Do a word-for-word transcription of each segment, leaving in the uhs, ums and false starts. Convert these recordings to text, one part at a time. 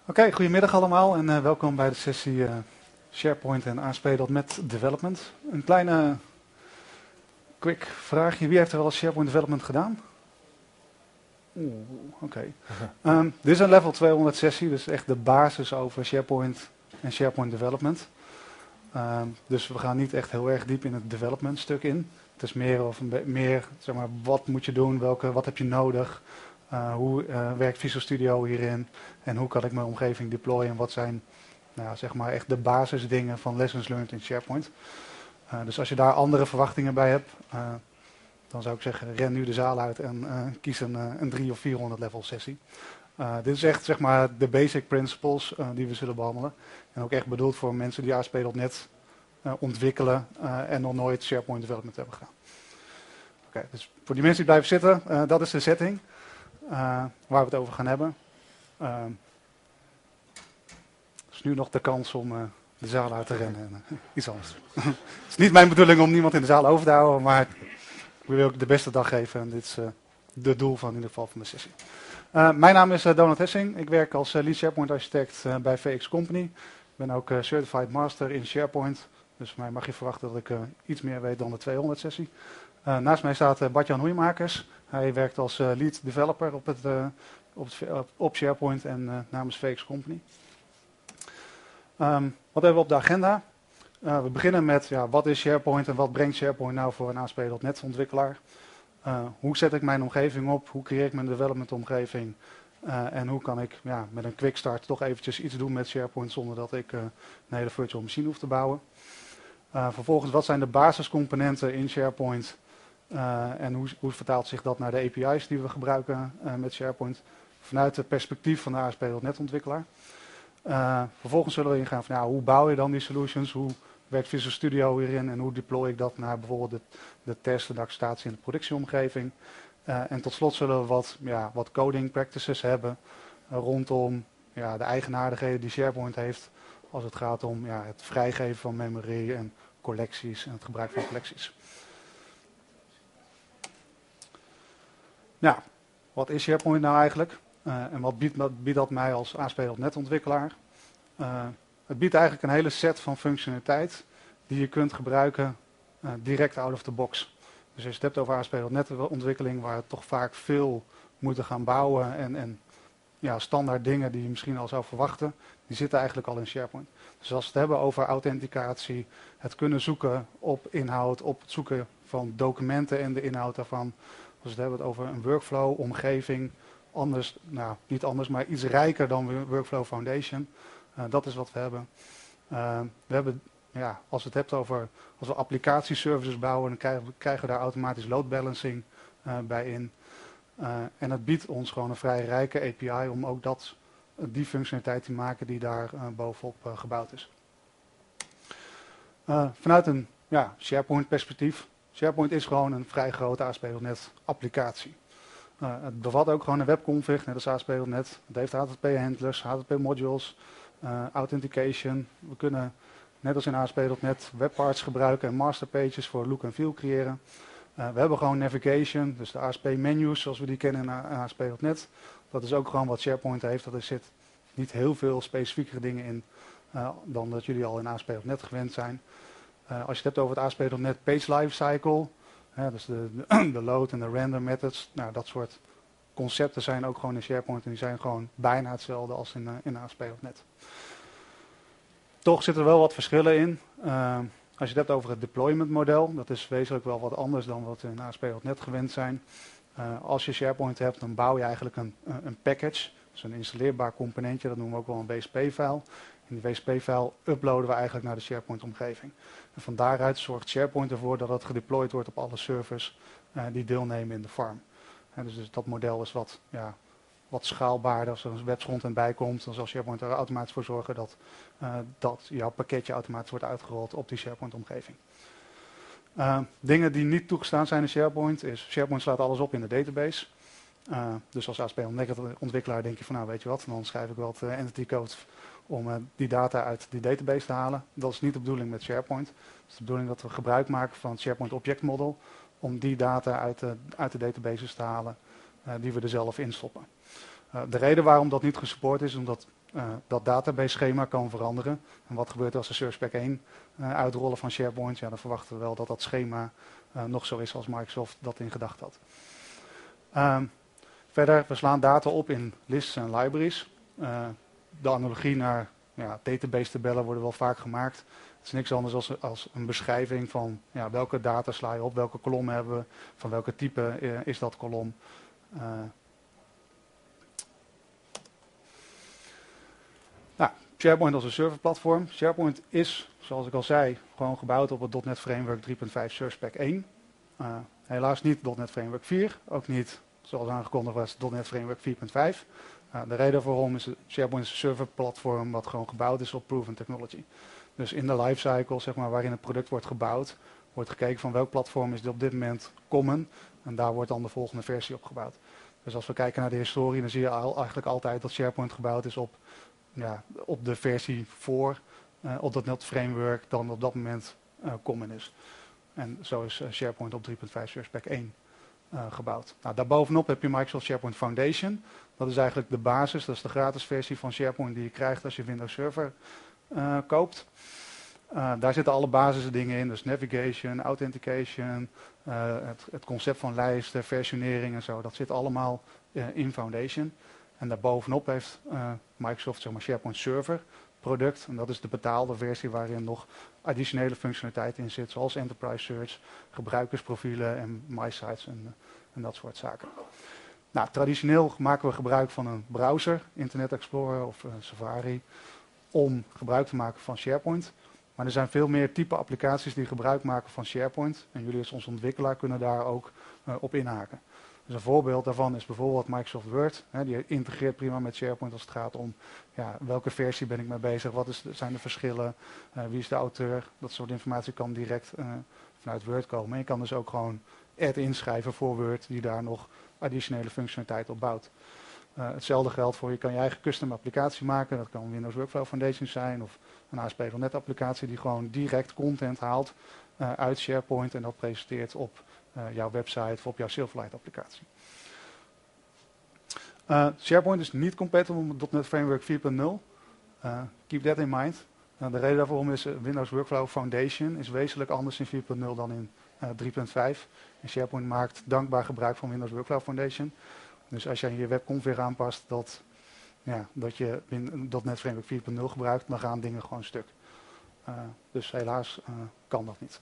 Oké, okay, goedemiddag allemaal en uh, welkom bij de sessie uh, SharePoint en A S P punt net Development. Een kleine quick vraagje, wie heeft er wel eens SharePoint Development gedaan? Oeh, oké. Okay. Um, dit is een level tweehonderd sessie, dus echt de basis over SharePoint en SharePoint Development. Um, dus we gaan niet echt heel erg diep in het development stuk in. Het is meer, of een meer zeg maar, wat moet je doen, welke, wat heb je nodig, uh, hoe uh, werkt Visual Studio hierin en hoe kan ik mijn omgeving deployen en wat zijn nou, zeg maar echt de basisdingen van lessons learned in SharePoint. Uh, dus als je daar andere verwachtingen bij hebt, uh, dan zou ik zeggen ren nu de zaal uit en uh, kies een, uh, een drie of vierhonderd level sessie. Uh, dit is echt zeg maar de basic principles uh, die we zullen behandelen. En ook echt bedoeld voor mensen die A S P punt net uh, ontwikkelen uh, en nog nooit SharePoint Development hebben gedaan. Oké, okay, dus voor die mensen die blijven zitten, uh, dat is de setting uh, waar we het over gaan hebben. Uh, dus nu nog de kans om uh, de zaal uit te rennen en uh, iets anders. Het is niet mijn bedoeling om niemand in de zaal over te houden, maar ik wil ook de beste dag geven en dit is uh, het doel van in ieder geval van de sessie. Uh, mijn naam is uh, Donald Hessing. Ik werk als uh, Lead SharePoint Architect uh, bij V X Company. Ik ben ook uh, Certified Master in SharePoint. Dus van mij mag je verwachten dat ik uh, iets meer weet dan de tweehonderd sessie. Uh, naast mij staat uh, Bart-Jan Hoeimakers. Hij werkt als uh, Lead Developer op, het, uh, op, het, uh, op SharePoint en uh, namens V X Company. Um, wat hebben we op de agenda? Uh, we beginnen met ja, wat is SharePoint en wat brengt SharePoint nou voor een A S P punt net ontwikkelaar? Uh, hoe zet ik mijn omgeving op? Hoe creëer ik mijn development omgeving? Uh, en hoe kan ik ja, met een quick start toch eventjes iets doen met SharePoint zonder dat ik uh, een hele virtual machine hoef te bouwen? Uh, vervolgens, wat zijn de basiscomponenten in SharePoint? Uh, en hoe, hoe vertaalt zich dat naar de A P I's die we gebruiken uh, met SharePoint? Vanuit het perspectief van de A S P punt net ontwikkelaar. Uh, vervolgens zullen we ingaan van ja, hoe bouw je dan die solutions? Hoe werkt Visual Studio hierin en hoe deploy ik dat naar bijvoorbeeld de, de test en de acceptatie in de productieomgeving? Uh, en tot slot zullen we wat, ja, wat coding practices hebben uh, rondom ja, de eigenaardigheden die SharePoint heeft als het gaat om ja, het vrijgeven van memory en collecties en het gebruik van collecties. Nou, wat is SharePoint nou eigenlijk? Uh, en wat biedt, wat biedt dat mij als A S P punt net ontwikkelaar? Uh, het biedt eigenlijk een hele set van functionaliteit die je kunt gebruiken uh, direct out of the box. Dus als je het hebt over A S P punt net ontwikkeling, waar we toch vaak veel moeten gaan bouwen en, en ja, standaard dingen die je misschien al zou verwachten, die zitten eigenlijk al in SharePoint. Dus als we het hebben over authenticatie, het kunnen zoeken op inhoud, op het zoeken van documenten en de inhoud daarvan. Als we het hebben over een workflow, omgeving, anders, nou niet anders, maar iets rijker dan Workflow Foundation. Uh, dat is wat we hebben. Uh, we hebben, ja, als we het hebt over, als we applicatieservices bouwen, dan krijgen we, krijgen we daar automatisch load balancing uh, bij in. Uh, en het biedt ons gewoon een vrij rijke A P I om ook dat, die functionaliteit te maken die daar uh, bovenop uh, gebouwd is. Uh, vanuit een ja, SharePoint perspectief. SharePoint is gewoon een vrij grote A S P punt net applicatie. Uh, het bevat ook gewoon een webconfig, net als A S P punt net. Het heeft H T T P-handlers, H T T P modules, uh, authentication. We kunnen, net als in A S P punt net, webparts gebruiken en masterpages voor look en feel creëren. Uh, we hebben gewoon navigation, dus de A S P menus zoals we die kennen in A S P punt net. Dat is ook gewoon wat SharePoint heeft. Er zit niet heel veel specifiekere dingen in uh, dan dat jullie al in A S P punt net gewend zijn. Uh, als je het hebt over het A S P punt net page lifecycle, ja, dus de, de, de load en de render methods, nou, dat soort concepten zijn ook gewoon in SharePoint en die zijn gewoon bijna hetzelfde als in, uh, in A S P punt net. Toch zitten er wel wat verschillen in. Uh, als je het hebt over het deployment model, dat is wezenlijk wel wat anders dan wat we in A S P punt net gewend zijn. Uh, als je SharePoint hebt, dan bouw je eigenlijk een, een package, dus een installeerbaar componentje, dat noemen we ook wel een W S P-file. En die W S P-file uploaden we eigenlijk naar de SharePoint-omgeving. En van daaruit zorgt SharePoint ervoor dat het gedeployed wordt op alle servers uh, die deelnemen in de farm. En dus, dus dat model is wat, ja, wat schaalbaarder. Als er een webfrontend bij komt, dan zal SharePoint er automatisch voor zorgen dat, uh, dat jouw pakketje automatisch wordt uitgerold op die SharePoint-omgeving. Uh, dingen die niet toegestaan zijn in SharePoint is, SharePoint slaat alles op in de database. Uh, dus als A S P punt net ontwikkelaar denk je van nou weet je wat, dan schrijf ik wel het uh, entity code om uh, die data uit die database te halen. Dat is niet de bedoeling met SharePoint. Het is de bedoeling dat we gebruik maken van het SharePoint Object Model om die data uit de, uit de databases te halen uh, die we er zelf in stoppen. Uh, de reden waarom dat niet gesupport is, omdat uh, dat database schema kan veranderen. En wat gebeurt als we Service Pack één uh, uitrollen van SharePoint? Ja, dan verwachten we wel dat dat schema uh, nog zo is als Microsoft dat in gedachten had. Um, verder, we slaan data op in lists en libraries. Uh, de analogie naar ja, database tabellen worden wel vaak gemaakt. Het is niks anders als, als een beschrijving van ja, welke data sla je op, welke kolom hebben we, van welke type uh, is dat kolom. Uh, nou, SharePoint als een serverplatform. SharePoint is, zoals ik al zei, gewoon gebouwd op het .dot net Framework drie punt vijf Service Pack één. Uh, helaas niet .dot net Framework vier, ook niet, zoals aangekondigd was, .dot net Framework vier punt vijf. Uh, de reden waarom is SharePoint is een serverplatform wat gewoon gebouwd is op proven technology. Dus in de lifecycle, zeg maar, waarin het product wordt gebouwd, wordt gekeken van welk platform is dit op dit moment common. En daar wordt dan de volgende versie op gebouwd. Dus als we kijken naar de historie, dan zie je al, eigenlijk altijd dat SharePoint gebouwd is op, ja, op de versie voor, uh, op dat .NET Framework dan op dat moment uh, common is. En zo is uh, SharePoint op drie punt vijf Service Pack één uh, gebouwd. Nou, daarbovenop heb je Microsoft SharePoint Foundation. Dat is eigenlijk de basis, dat is de gratis versie van SharePoint die je krijgt als je Windows Server uh, koopt. Uh, daar zitten alle basisdingen in, dus navigation, authentication, uh, het, het concept van lijsten, versionering en zo. Dat zit allemaal uh, in Foundation. En daarbovenop heeft uh, Microsoft, zeg maar, SharePoint Server product. En dat is de betaalde versie waarin nog additionele functionaliteit in zit, zoals Enterprise Search, gebruikersprofielen en MySites en, en dat soort zaken. Nou, traditioneel maken we gebruik van een browser, Internet Explorer of uh, Safari, om gebruik te maken van SharePoint. Maar er zijn veel meer type applicaties die gebruik maken van SharePoint. En jullie als onze ontwikkelaar kunnen daar ook uh, op inhaken. Dus een voorbeeld daarvan is bijvoorbeeld Microsoft Word. Hè, die integreert prima met SharePoint als het gaat om ja, welke versie ben ik mee bezig, wat is, zijn de verschillen, uh, wie is de auteur. Dat soort informatie kan direct uh, vanuit Word komen. En je kan dus ook gewoon add inschrijven voor Word die daar nog additionele functionaliteit op bouwt. Uh, hetzelfde geldt voor je kan je eigen custom applicatie maken. Dat kan Windows Workflow Foundation zijn of een A S P punt net applicatie die gewoon direct content haalt uh, uit SharePoint en dat presenteert op uh, jouw website of op jouw Silverlight applicatie. Uh, SharePoint is niet compatible met .dot net Framework vier punt nul. Uh, keep that in mind. Uh, de reden daarvoor is uh, Windows Workflow Foundation is wezenlijk anders in vier punt nul dan in uh, drie punt vijf. En SharePoint maakt dankbaar gebruik van Windows Workflow Foundation. Dus als je je webconfig aanpast dat, ja, dat je .dot net Framework vier punt nul gebruikt, dan gaan dingen gewoon stuk. Uh, dus helaas uh, kan dat niet.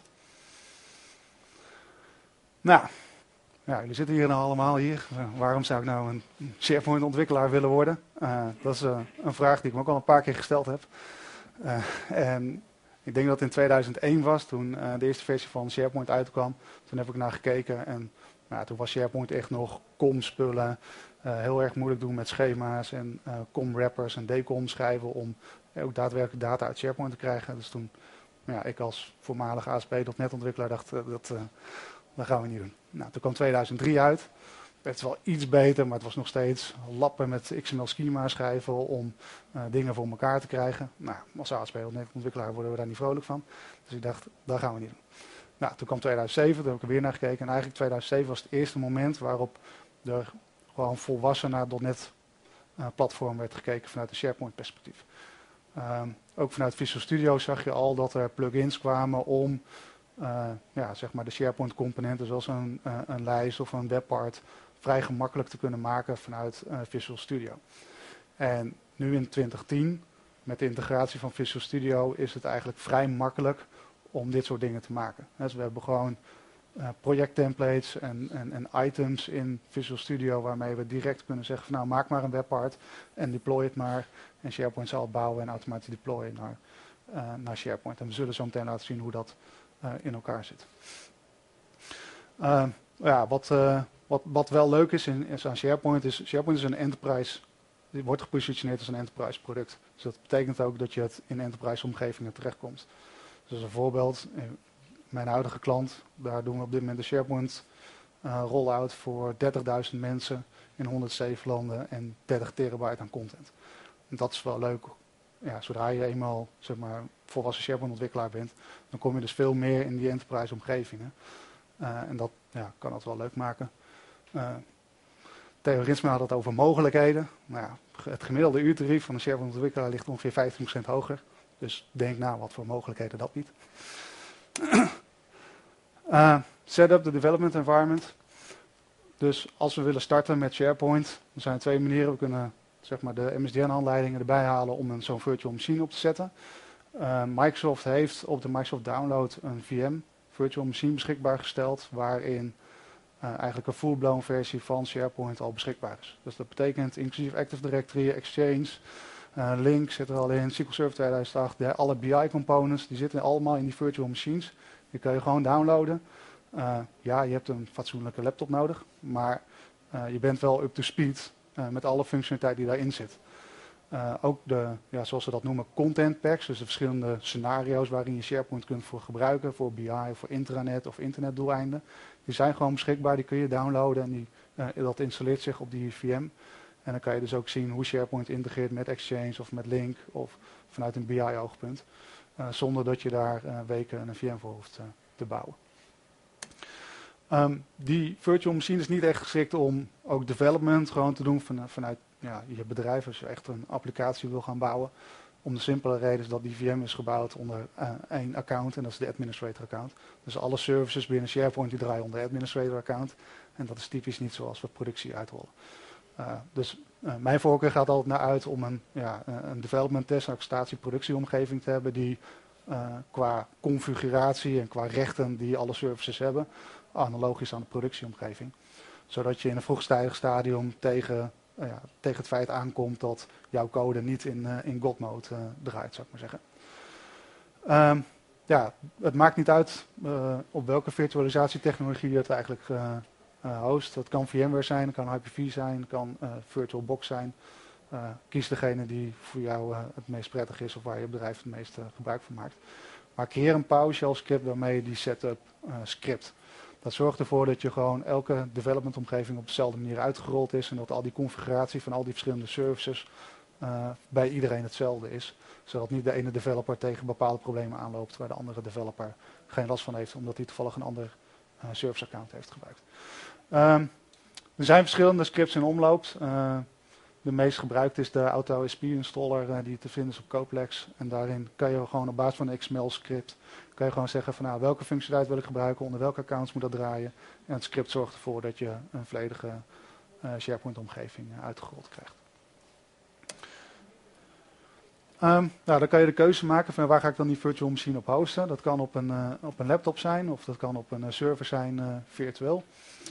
Nou, ja, jullie zitten hier nou allemaal hier. Uh, waarom zou ik nou een SharePoint ontwikkelaar willen worden? Uh, dat is uh, een vraag die ik me ook al een paar keer gesteld heb. Uh, en ik denk dat het in tweeduizend één was, toen uh, de eerste versie van SharePoint uitkwam. Toen heb ik naar gekeken en nou, toen was SharePoint echt nog com-spullen. Uh, heel erg moeilijk doen met schema's en uh, com-wrappers en decom schrijven om uh, ook daadwerkelijk data uit SharePoint te krijgen. Dus toen, ja, ik als voormalige A S P punt net ontwikkelaar dacht, uh, dat, uh, dat gaan we niet doen. Nou, toen kwam tweeduizend drie uit. Het wel iets beter, maar het was nog steeds lappen met X M L schema schrijven om uh, dingen voor elkaar te krijgen. Nou, als A S P punt net ontwikkelaar worden we daar niet vrolijk van. Dus ik dacht, dat gaan we niet doen. Nou, toen kwam tweeduizend zeven, daar heb ik er weer naar gekeken. En eigenlijk tweeduizend zeven was het eerste moment waarop er gewoon volwassen naar .dot net uh, platform werd gekeken vanuit een SharePoint perspectief. Um, ook vanuit Visual Studio zag je al dat er plugins kwamen om uh, ja, zeg maar de SharePoint componenten zoals een, uh, een lijst of een webpart vrij gemakkelijk te kunnen maken vanuit uh, Visual Studio. En nu in twintig tien, met de integratie van Visual Studio, is het eigenlijk vrij makkelijk om dit soort dingen te maken. Dus we hebben gewoon uh, projecttemplates en, en, en items in Visual Studio waarmee we direct kunnen zeggen van nou maak maar een webpart en deploy het maar. En SharePoint zal het bouwen en automatisch deployen naar, uh, naar SharePoint. En we zullen zo meteen laten zien hoe dat uh, in elkaar zit. Uh, ja, wat, uh, wat, wat wel leuk is, in, is aan SharePoint is, SharePoint is een enterprise, het wordt gepositioneerd als een enterprise product. Dus dat betekent ook dat je het in enterprise omgevingen terechtkomt. Dus een voorbeeld, mijn huidige klant, daar doen we op dit moment de SharePoint uh, rollout voor dertigduizend mensen in honderdzeven landen en dertig terabyte aan content. En dat is wel leuk. Ja, zodra je eenmaal zeg maar, volwassen SharePoint ontwikkelaar bent, dan kom je dus veel meer in die enterprise omgevingen. Uh, en dat ja, kan dat wel leuk maken. Uh, Theo Rinsma had het over mogelijkheden. Nou ja, het gemiddelde uurtarief van een SharePoint ontwikkelaar ligt ongeveer vijftien procent hoger. Dus denk na wat voor mogelijkheden dat biedt. uh, set up the development environment. Dus als we willen starten met SharePoint, dan zijn er twee manieren. We kunnen zeg maar, de M S D N-handleidingen erbij halen om een zo'n virtual machine op te zetten. Uh, Microsoft heeft op de Microsoft Download een V M, virtual machine, beschikbaar gesteld, waarin uh, eigenlijk een full-blown versie van SharePoint al beschikbaar is. Dus dat betekent inclusief Active Directory, Exchange, uh, Link zit er al in, S Q L Server tweeduizend acht, de, alle B I-components, die zitten allemaal in die virtual machines. Die kun je gewoon downloaden. Uh, ja, je hebt een fatsoenlijke laptop nodig, maar uh, je bent wel up to speed uh, met alle functionaliteit die daarin zit. Uh, ook de, ja, zoals we dat noemen, content packs, dus de verschillende scenario's waarin je SharePoint kunt voor gebruiken, voor B I, voor intranet of internetdoeleinden. Die zijn gewoon beschikbaar, die kun je downloaden en die, uh, dat installeert zich op die V M. En dan kan je dus ook zien hoe SharePoint integreert met Exchange of met Link of vanuit een B I-oogpunt. Uh, zonder dat je daar uh, weken een V M voor hoeft uh, te bouwen. Um, die virtual machine is niet echt geschikt om ook development gewoon te doen van, vanuit ja, je bedrijf. Als je echt een applicatie wil gaan bouwen. Om de simpele reden dat die V M is gebouwd onder uh, één account. En dat is de administrator account. Dus alle services binnen SharePoint die draaien onder de administrator account. En dat is typisch niet zoals we productie uitrollen. Uh, dus uh, mijn voorkeur gaat altijd naar uit om een, ja, een development test, een acceptatie-productieomgeving te hebben. Die uh, qua configuratie en qua rechten die alle services hebben. Analogisch aan de productieomgeving. Zodat je in een vroegtijdig stadium tegen, uh, ja, tegen het feit aankomt dat jouw code niet in, uh, in God mode uh, draait, zou ik maar zeggen. Um, ja, het maakt niet uit uh, op welke virtualisatietechnologie je het eigenlijk uh, uh, host. Dat kan VMware zijn, dat kan Hyper V zijn, dat kan uh, VirtualBox zijn. Uh, kies degene die voor jou uh, het meest prettig is of waar je bedrijf het meeste uh, gebruik van maakt. Maar creëer een PowerShell script waarmee je die setup uh, script. Dat zorgt ervoor dat je gewoon elke development omgeving op dezelfde manier uitgerold is. En dat al die configuratie van al die verschillende services uh, bij iedereen hetzelfde is. Zodat niet de ene developer tegen bepaalde problemen aanloopt waar de andere developer geen last van heeft. Omdat hij toevallig een ander uh, service account heeft gebruikt. Um, er zijn verschillende scripts in omloop. Uh, de meest gebruikt is de Auto S P installer uh, die te vinden is op Coplex. En daarin kan je gewoon op basis van een X M L script kan je gewoon zeggen van nou, welke functionaliteit wil ik gebruiken, onder welke accounts moet dat draaien. En het script zorgt ervoor dat je een volledige uh, SharePoint omgeving uh, uitgerold krijgt. Um, nou, dan kan je de keuze maken van waar ga ik dan die virtual machine op hosten. Dat kan op een, uh, op een laptop zijn of dat kan op een uh, server zijn uh, virtueel.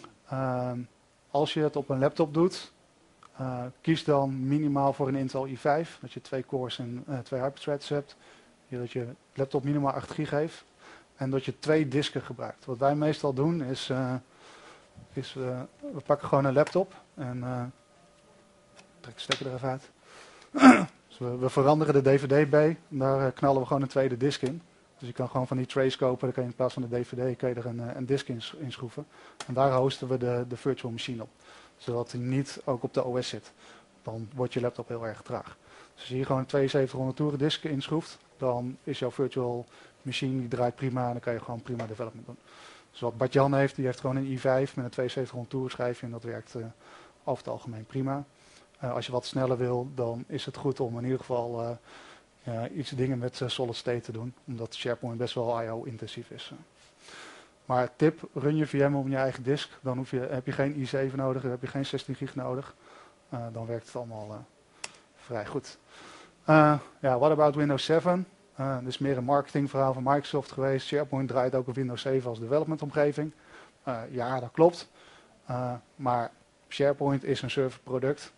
Um, als je het op een laptop doet, uh, kies dan minimaal voor een Intel i vijf. Dat je twee cores en uh, twee hyperthreads hebt. Dat je laptop minimaal acht gig heeft. En dat je twee disken gebruikt. Wat wij meestal doen is, uh, is uh, we pakken gewoon een laptop. En uh, trek de stekker er even uit. Dus we, we veranderen de D V D bij. En daar uh, knallen we gewoon een tweede disk in. Dus je kan gewoon van die trays kopen. Dan kan je in plaats van de D V D kan je er een, uh, een disk in, in schroeven. En daar hosten we de, de virtual machine op. Zodat hij niet ook op de O S zit. Dan wordt je laptop heel erg traag. Dus als je hier gewoon een tweeënzeventighonderd toeren disk inschroeft, dan is jouw virtual machine, die draait prima en dan kan je gewoon prima development doen. Dus wat Bart-Jan heeft, die heeft gewoon een i vijf met een tweeënzeventighonderd toeren schijfje en dat werkt uh, over het algemeen prima. Uh, als je wat sneller wil, dan is het goed om in ieder geval uh, uh, iets dingen met uh, solid state te doen, omdat SharePoint best wel I O-intensief is. Uh. Maar tip, run je V M op je eigen disk, dan hoef je, heb je geen i zeven nodig, dan heb je geen zestien gig nodig. Uh, dan werkt het allemaal uh, vrij goed. Uh, ja, what about Windows zeven? Uh, dit is meer een marketingverhaal van Microsoft geweest. SharePoint draait ook op Windows zeven als development omgeving. Uh, ja, dat klopt. Uh, maar SharePoint is een serverproduct.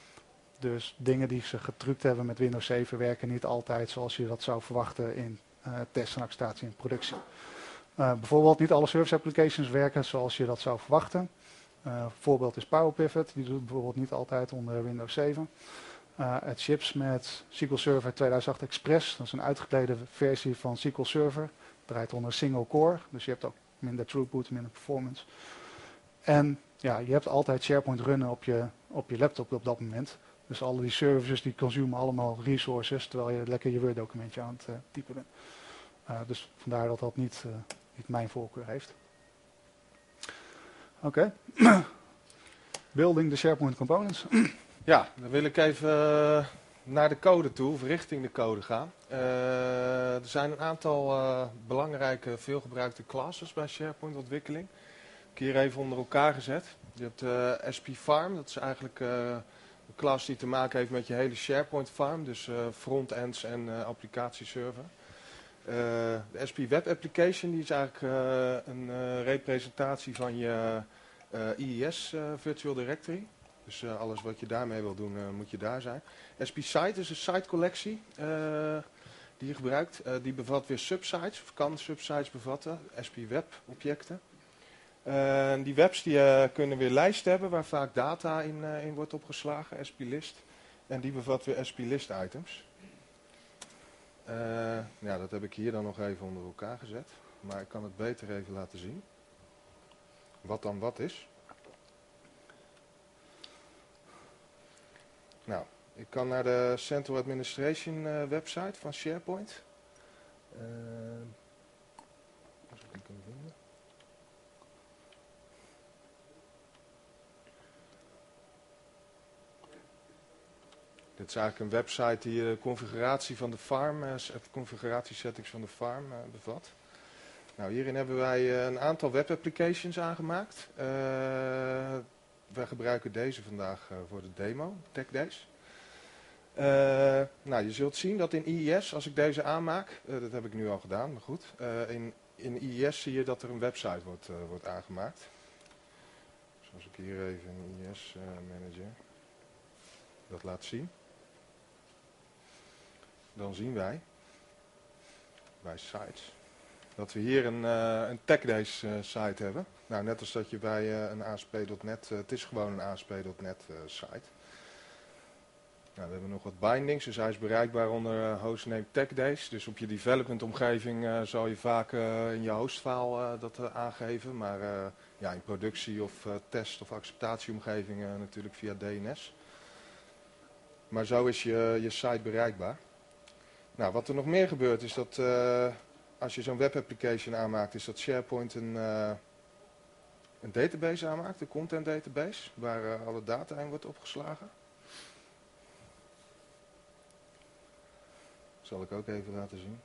Dus dingen die ze getrukt hebben met Windows zeven werken niet altijd zoals je dat zou verwachten in uh, test en acceptatie en productie. Uh, bijvoorbeeld niet alle service applications werken zoals je dat zou verwachten. Uh, voorbeeld is PowerPivot, die doet bijvoorbeeld niet altijd onder Windows zeven. Uh, het chips met S Q L Server tweeduizend acht Express, dat is een uitgeklede versie van S Q L Server. Draait onder single core, dus je hebt ook minder throughput, minder performance. En ja, je hebt altijd SharePoint runnen op je, op je laptop op dat moment. Dus alle die services die consumen allemaal resources, terwijl je lekker je Word documentje aan het uh, typen bent. Uh, dus vandaar dat dat niet, uh, niet mijn voorkeur heeft. Oké. Okay. Building the SharePoint components. Ja, dan wil ik even uh, naar de code toe, of richting de code gaan. Uh, er zijn een aantal uh, belangrijke, veelgebruikte classes bij SharePoint ontwikkeling. Ik heb hier even onder elkaar gezet. Je hebt uh, S P Farm, dat is eigenlijk uh, een class die te maken heeft met je hele SharePoint farm. Dus uh, frontends en uh, applicatieserver. Uh, de S P Web Application die is eigenlijk uh, een uh, representatie van je uh, I I S uh, Virtual Directory. Dus uh, alles wat je daarmee wil doen, uh, moet je daar zijn. S P Site is een site collectie uh, die je gebruikt. Uh, die bevat weer subsites, of kan subsites bevatten. S P Web objecten. Uh, die webs die, uh, kunnen weer lijsten hebben waar vaak data in, uh, in wordt opgeslagen. S P List. En die bevat weer S P List items. Uh, ja, dat heb ik hier dan nog even onder elkaar gezet. Maar ik kan het beter even laten zien. Wat dan wat is. Nou, ik kan naar de Central Administration uh, website van SharePoint. Uh, als ik die kan vinden. Dit is eigenlijk een website die de configuratie van de farm, uh, configuratiesettings van de farm uh, bevat. Nou, hierin hebben wij uh, een aantal web applications aangemaakt. Uh, wij gebruiken deze vandaag uh, voor de demo, Tech Days. Uh, nou, je zult zien dat in I I S, als ik deze aanmaak, uh, dat heb ik nu al gedaan, maar goed. Uh, in, in I I S zie je dat er een website wordt, uh, wordt aangemaakt. Zoals ik hier even in I I S uh, Manager dat laat zien. Dan zien wij bij sites dat we hier een, uh, een Tech Days uh, site hebben. Nou, net als dat je bij uh, een A S P punt net, uh, het is gewoon een A S P punt net uh, site. Nou, we hebben nog wat bindings, dus hij is bereikbaar onder uh, hostname Tech Days. Dus op je development omgeving uh, zal je vaak uh, in je hostfile uh, dat uh, aangeven. Maar uh, ja, in productie of uh, test- of acceptatieomgeving uh, natuurlijk via D N S. Maar zo is je, je site bereikbaar. Nou, wat er nog meer gebeurt is dat uh, als je zo'n web application aanmaakt, is dat SharePoint een, uh, een database aanmaakt, een content database, waar uh, alle data in wordt opgeslagen. Dat zal ik ook even laten zien.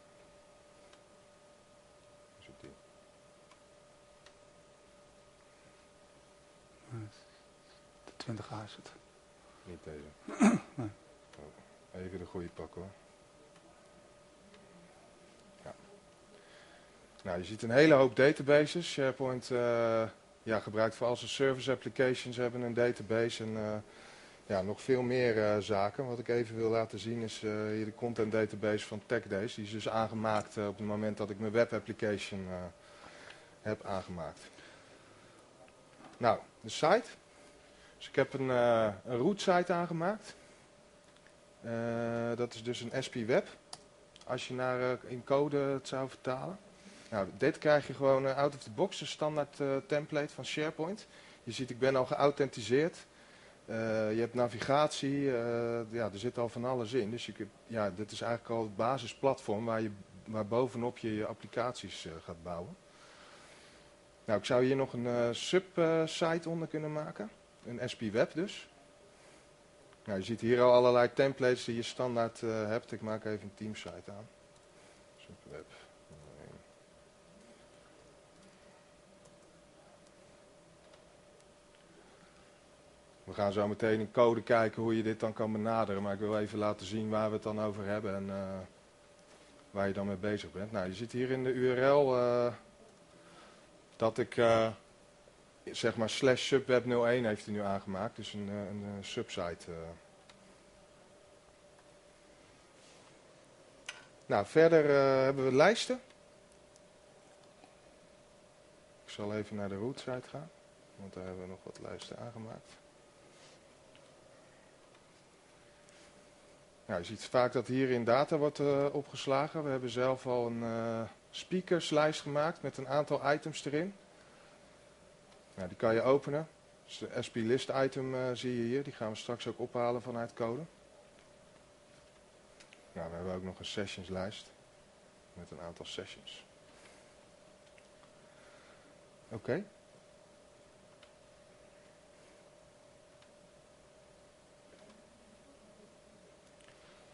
De twintig A is het. Niet deze. Nee. Oh, even de goede pakken hoor. Ja. Nou, je ziet een hele hoop databases. SharePoint uh, ja, gebruikt voor al zijn service applications hebben een database en uh, ja, nog veel meer uh, zaken. Wat ik even wil laten zien is uh, hier de content database van Tech Days. Die is dus aangemaakt uh, op het moment dat ik mijn web application uh, heb aangemaakt. Nou, de site. Dus ik heb een, uh, een root site aangemaakt. Uh, dat is dus een S P Web. Als je naar uh, in code het zou vertalen. Nou, dit krijg je gewoon uh, out of the box, de standaard uh, template van SharePoint. Je ziet, ik ben al geauthentiseerd. Uh, je hebt navigatie, uh, ja, er zit al van alles in. Dus je kunt, ja, dit is eigenlijk al het basisplatform waar, je, waar bovenop je je applicaties uh, gaat bouwen. Nou, ik zou hier nog een uh, sub-site uh, onder kunnen maken. Een S P Web dus. Nou, je ziet hier al allerlei templates die je standaard uh, hebt. Ik maak even een teamsite aan. Subweb. We gaan zo meteen in code kijken hoe je dit dan kan benaderen. Maar ik wil even laten zien waar we het dan over hebben en uh, waar je dan mee bezig bent. Nou, je ziet hier in de U R L uh, dat ik... Uh, zeg maar slash subweb nul één heeft hij nu aangemaakt, dus een, een, een subsite. Uh. Nou, verder uh, hebben we lijsten. Ik zal even naar de root site gaan, want daar hebben we nog wat lijsten aangemaakt. Nou, je ziet vaak dat hierin data wordt uh, opgeslagen. We hebben zelf al een uh, speakerslijst gemaakt met een aantal items erin. Nou, die kan je openen. Dus de S P list item uh, zie je hier. Die gaan we straks ook ophalen vanuit code. Nou, we hebben ook nog een sessions lijst. Met een aantal sessions. Oké. Okay.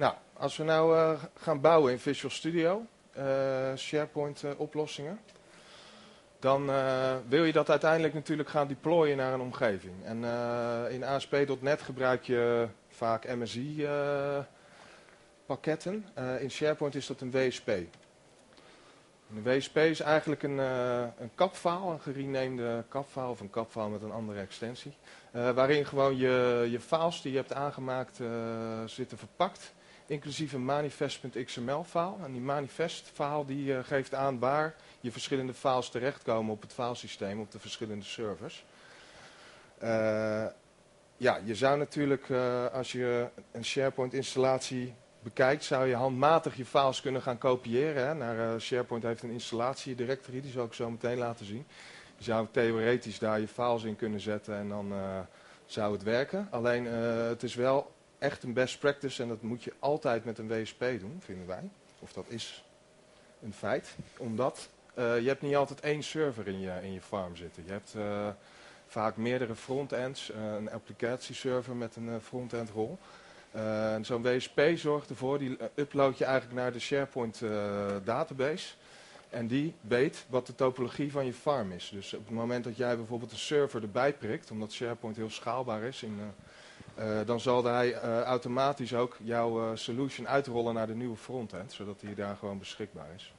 Nou, als we nou uh, gaan bouwen in Visual Studio, uh, SharePoint uh, oplossingen, dan uh, wil je dat uiteindelijk natuurlijk gaan deployen naar een omgeving. En uh, in A S P punt net gebruik je vaak M S I uh, pakketten. Uh, in SharePoint is dat een W S P. Een W S P is eigenlijk een, uh, een capfile, een gerenameerde capfile of een capfile met een andere extensie. Uh, waarin gewoon je, je files die je hebt aangemaakt uh, zitten verpakt. Inclusief een manifest.xml file. En die manifest file die uh, geeft aan waar je verschillende files terechtkomen op het filesysteem, op de verschillende servers. Uh, ja, je zou natuurlijk, uh, als je een SharePoint installatie bekijkt, zou je handmatig je files kunnen gaan kopiëren. Hè, naar, uh, SharePoint heeft een installatie directory, die zal ik zo meteen laten zien. Je zou theoretisch daar je files in kunnen zetten en dan uh, zou het werken. Alleen uh, het is wel echt een best practice en dat moet je altijd met een W S P doen, vinden wij. Of dat is een feit. Omdat uh, je hebt niet altijd één server in je, in je farm zitten. Je hebt uh, vaak meerdere frontends, uh, een applicatieserver met een uh, frontend rol. Uh, Zo'n W S P zorgt ervoor, die upload je eigenlijk naar de SharePoint uh, database. En die weet wat de topologie van je farm is. Dus op het moment dat jij bijvoorbeeld een server erbij prikt, omdat SharePoint heel schaalbaar is, in, uh, uh, dan zal hij uh, automatisch ook jouw uh, solution uitrollen naar de nieuwe frontend, zodat die daar gewoon beschikbaar is.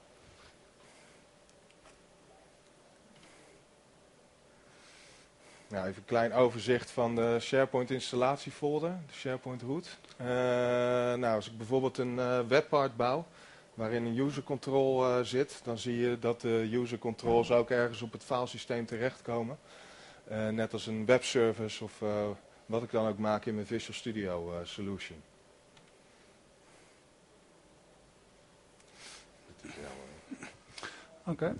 Nou, even een klein overzicht van de SharePoint installatiefolder, de SharePoint root. Uh, nou, als ik bijvoorbeeld een uh, webpart bouw, waarin een user control uh, zit, dan zie je dat de user controls ook ergens op het filesysteem terechtkomen. Uh, net als een webservice of uh, wat ik dan ook maak in mijn Visual Studio uh, solution. Oké.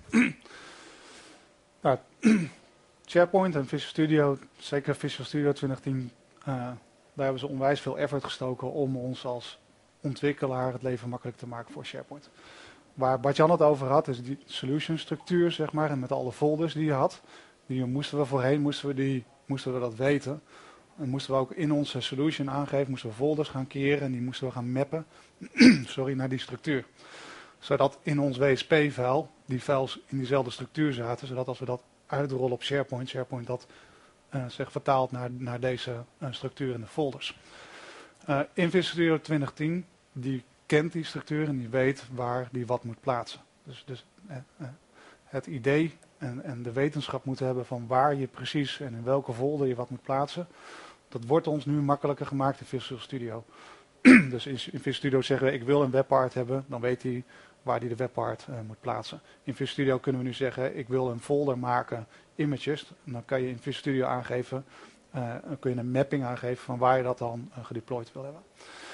Nou, SharePoint en Visual Studio, zeker Visual Studio twintig tien, uh, daar hebben ze onwijs veel effort gestoken om ons als ontwikkelaar het leven makkelijk te maken voor SharePoint. Waar Bart-Jan het over had, is die solution structuur, zeg maar, en met alle folders die je had, die moesten we voorheen, moesten we, die, moesten we dat weten. En moesten we ook in onze solution aangeven, moesten we folders gaan creëren en die moesten we gaan mappen sorry, naar die structuur. Zodat in ons W S P-file die files in diezelfde structuur zaten, zodat als we dat uitrollen op SharePoint, SharePoint dat uh, zich vertaalt naar, naar deze uh, structuur in de folders. Uh, in Visual Studio twintig tien, die kent die structuur en die weet waar die wat moet plaatsen. Dus, dus uh, uh, het idee en, en de wetenschap moeten hebben van waar je precies en in welke folder je wat moet plaatsen. Dat wordt ons nu makkelijker gemaakt in Visual Studio. Dus in, in Visual Studio zeggen we, ik wil een webpart hebben, dan weet hij waar hij de webpart uh, moet plaatsen. In Visual Studio kunnen we nu zeggen, ik wil een folder maken, images. En dan kan je in Visual Studio aangeven, uh, dan kun je een mapping aangeven van waar je dat dan uh, gedeployed wil hebben.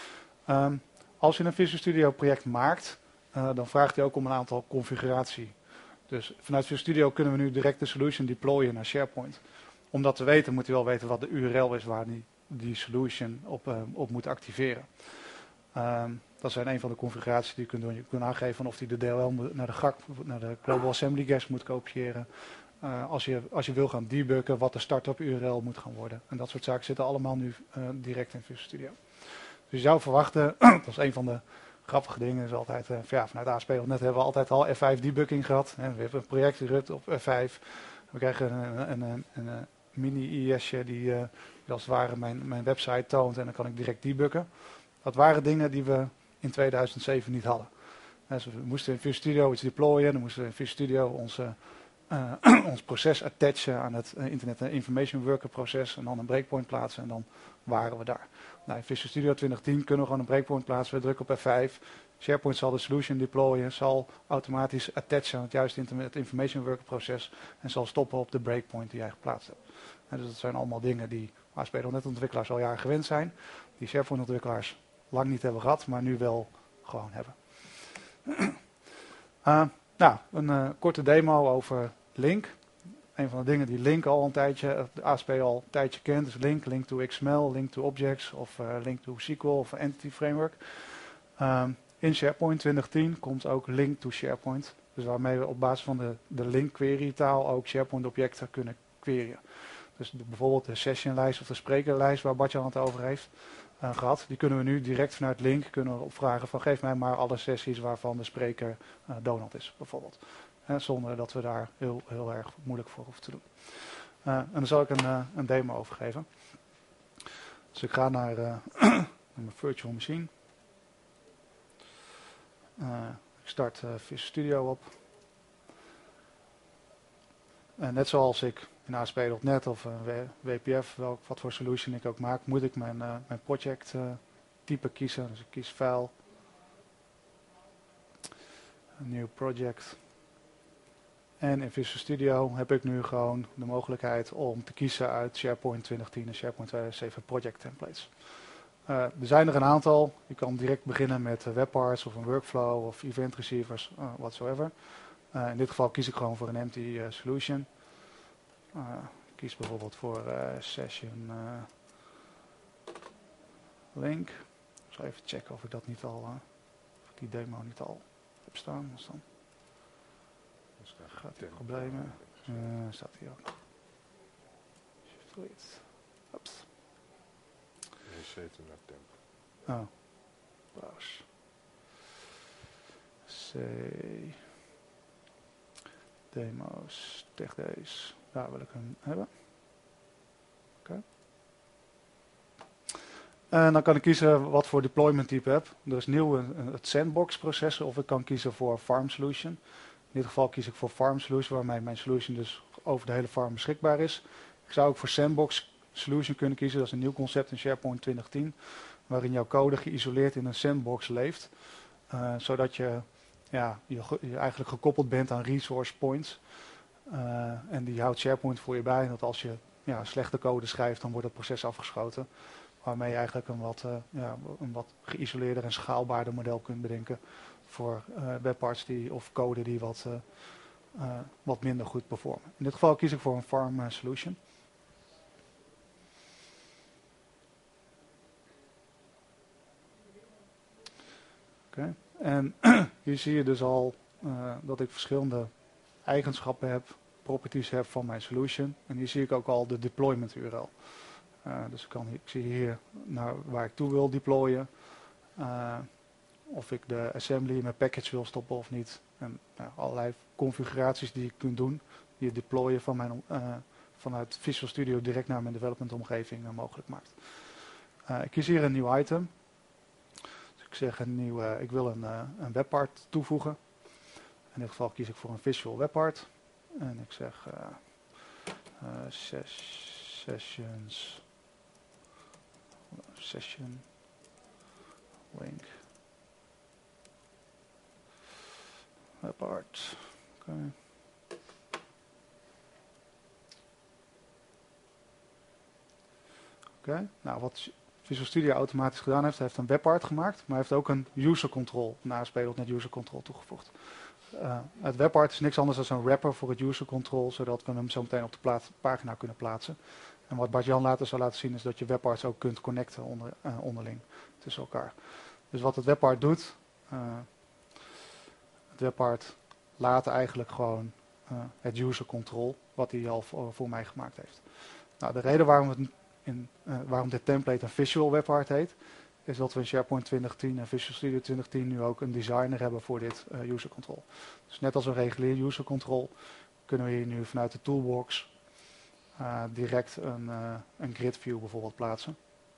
Um, als je een Visual Studio project maakt, uh, dan vraagt hij ook om een aantal configuratie. Dus vanuit Visual Studio kunnen we nu direct de solution deployen naar SharePoint. Om dat te weten moet hij wel weten wat de U R L is waar die, die solution op, uh, op moet activeren. Um, dat zijn een van de configuraties die je kunt doen. Je kunt aangeven of hij de D L L moet, naar de G A C, naar de Global Assembly Guest moet kopiëren. Uh, als, je, als je wil gaan debuggen wat de start-up U R L moet gaan worden. En dat soort zaken zitten allemaal nu uh, direct in Visual Studio. Dus je zou verwachten, dat is een van de grappige dingen, is altijd, uh, ja, vanuit A S P punt net hebben we altijd al F vijf debugging gehad. Hè. We hebben een project gerukt op F vijf. We krijgen een, een, een, een, een mini-I S'je die, uh, die als het ware mijn, mijn website toont en dan kan ik direct debuggen. Dat waren dingen die we in tweeduizend zeven niet hadden. Dus we moesten in Visual Studio iets deployen, dan moesten we in Visual Studio onze, uh, ons proces attachen aan het uh, Internet Information Worker proces en dan een breakpoint plaatsen en dan waren we daar. Nou, in Visual Studio twintig tien kunnen we gewoon een breakpoint plaatsen, we drukken op F vijf. SharePoint zal de solution deployen, zal automatisch attachen aan het juiste Internet Information Worker proces en zal stoppen op de breakpoint die jij geplaatst hebt. En dus dat zijn allemaal dingen die A S P punt net ontwikkelaars al jaren gewend zijn, die SharePoint ontwikkelaars lang niet hebben gehad, maar nu wel gewoon hebben. Uh, nou, een uh, korte demo over Link. Een van de dingen die Link al een tijdje, de A S P al een tijdje kent, is Link, Link to X M L, Link to Objects of uh, Link to S Q L of Entity Framework. Uh, in SharePoint twintig tien komt ook Link to SharePoint. Dus waarmee we op basis van de, de Link query taal ook SharePoint objecten kunnen queryen. Dus de, bijvoorbeeld de sessionlijst of de sprekerlijst waar Bartjan het over heeft. uh, gehad. Die kunnen we nu direct vanuit Link kunnen we opvragen van geef mij maar alle sessies waarvan de spreker uh, Donald is, bijvoorbeeld. He, zonder dat we daar heel, heel erg moeilijk voor hoeven te doen. Uh, en dan zal ik een, uh, een demo over geven. Dus ik ga naar, uh, naar mijn virtual machine. Uh, ik start uh, Visual Studio op. En net zoals ik in A S P punt net of uh, W P F, welk, wat voor solution ik ook maak, moet ik mijn, uh, mijn project uh, type kiezen. Dus ik kies file, een nieuw project. En in Visual Studio heb ik nu gewoon de mogelijkheid om te kiezen uit SharePoint twintig tien en SharePoint tweeduizend zeven project templates. Uh, er zijn er een aantal. Je kan direct beginnen met uh, webparts of een workflow of event receivers, uh, whatsoever. Uh, in dit geval kies ik gewoon voor een empty uh, solution. Uh, ik kies bijvoorbeeld voor uh, session uh, link. Ik zal even checken of ik dat niet al, uh, of ik die demo niet al heb staan. Dus dan gaat hij problemen. Uh, staat hier ook. Shift delete. Ups. Oh. Browse. C. Demos. Tech days. Daar wil ik hem hebben. Oké. Okay. En dan kan ik kiezen wat voor deployment type ik heb. Er is nieuw een, het sandbox processor of ik kan kiezen voor farm solution. In dit geval kies ik voor farm solution waarmee mijn solution dus over de hele farm beschikbaar is. Ik zou ook voor sandbox solution kunnen kiezen. Dat is een nieuw concept in SharePoint twintig tien. Waarin jouw code geïsoleerd in een sandbox leeft. Uh, zodat je, ja, je, je eigenlijk gekoppeld bent aan resource points. Uh, en die houdt SharePoint voor je bij. En dat als je ja, slechte code schrijft, dan wordt het proces afgeschoten. Waarmee je eigenlijk een wat, uh, ja, een wat geïsoleerder en schaalbaarder model kunt bedenken. Voor uh, webparts die, of code die wat, uh, uh, wat minder goed performen. In dit geval kies ik voor een farm uh, solution. Okay. En hier zie je dus al uh, dat ik verschillende eigenschappen heb, properties heb van mijn solution. En hier zie ik ook al de deployment U R L. Uh, dus ik, kan, ik zie hier naar waar ik toe wil deployen. Uh, of ik de assembly in mijn package wil stoppen of niet. En nou, allerlei configuraties die ik kunt doen. Die het deployen van mijn, uh, vanuit Visual Studio direct naar mijn development omgeving uh, mogelijk maakt. Uh, ik kies hier een nieuw item. Dus ik zeg een nieuw, uh, ik wil een, uh, een webpart toevoegen. In dit geval kies ik voor een visual webpart. En ik zeg uh, uh, ses, sessions session link webpart. Oké. Okay. Oké. Okay. Nou, wat Visual Studio automatisch gedaan heeft, hij heeft een webpart gemaakt, maar hij heeft ook een user control, een A S P punt net user control toegevoegd. Uh, het webpart is niks anders dan een wrapper voor het user control, zodat we hem zo meteen op de plaats, pagina kunnen plaatsen. En wat Bart-Jan later zal laten zien is dat je webparts ook kunt connecten onder, uh, onderling tussen elkaar. Dus wat het webpart doet, uh, het webpart laat eigenlijk gewoon uh, het user control, wat hij al voor, voor mij gemaakt heeft. Nou, de reden waarom, het in, uh, waarom dit template een visual webpart heet, is dat we in SharePoint twintig tien en Visual Studio twintig tien nu ook een designer hebben voor dit uh, user control. Dus net als een regulier user control kunnen we hier nu vanuit de toolbox uh, direct een, uh, een grid view bijvoorbeeld plaatsen.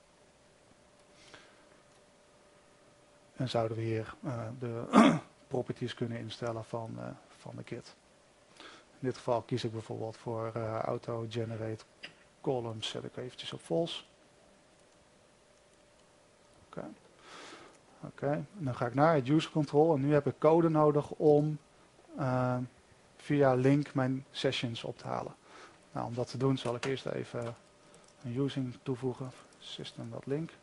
En zouden we hier uh, de properties kunnen instellen van, uh, van de grid. In dit geval kies ik bijvoorbeeld voor uh, auto generate columns, zet ik eventjes op false. Oké. Okay. Okay. Dan ga ik naar het user control en nu heb ik code nodig om uh, via link mijn sessions op te halen. Nou, om dat te doen zal ik eerst even een using toevoegen, system.link.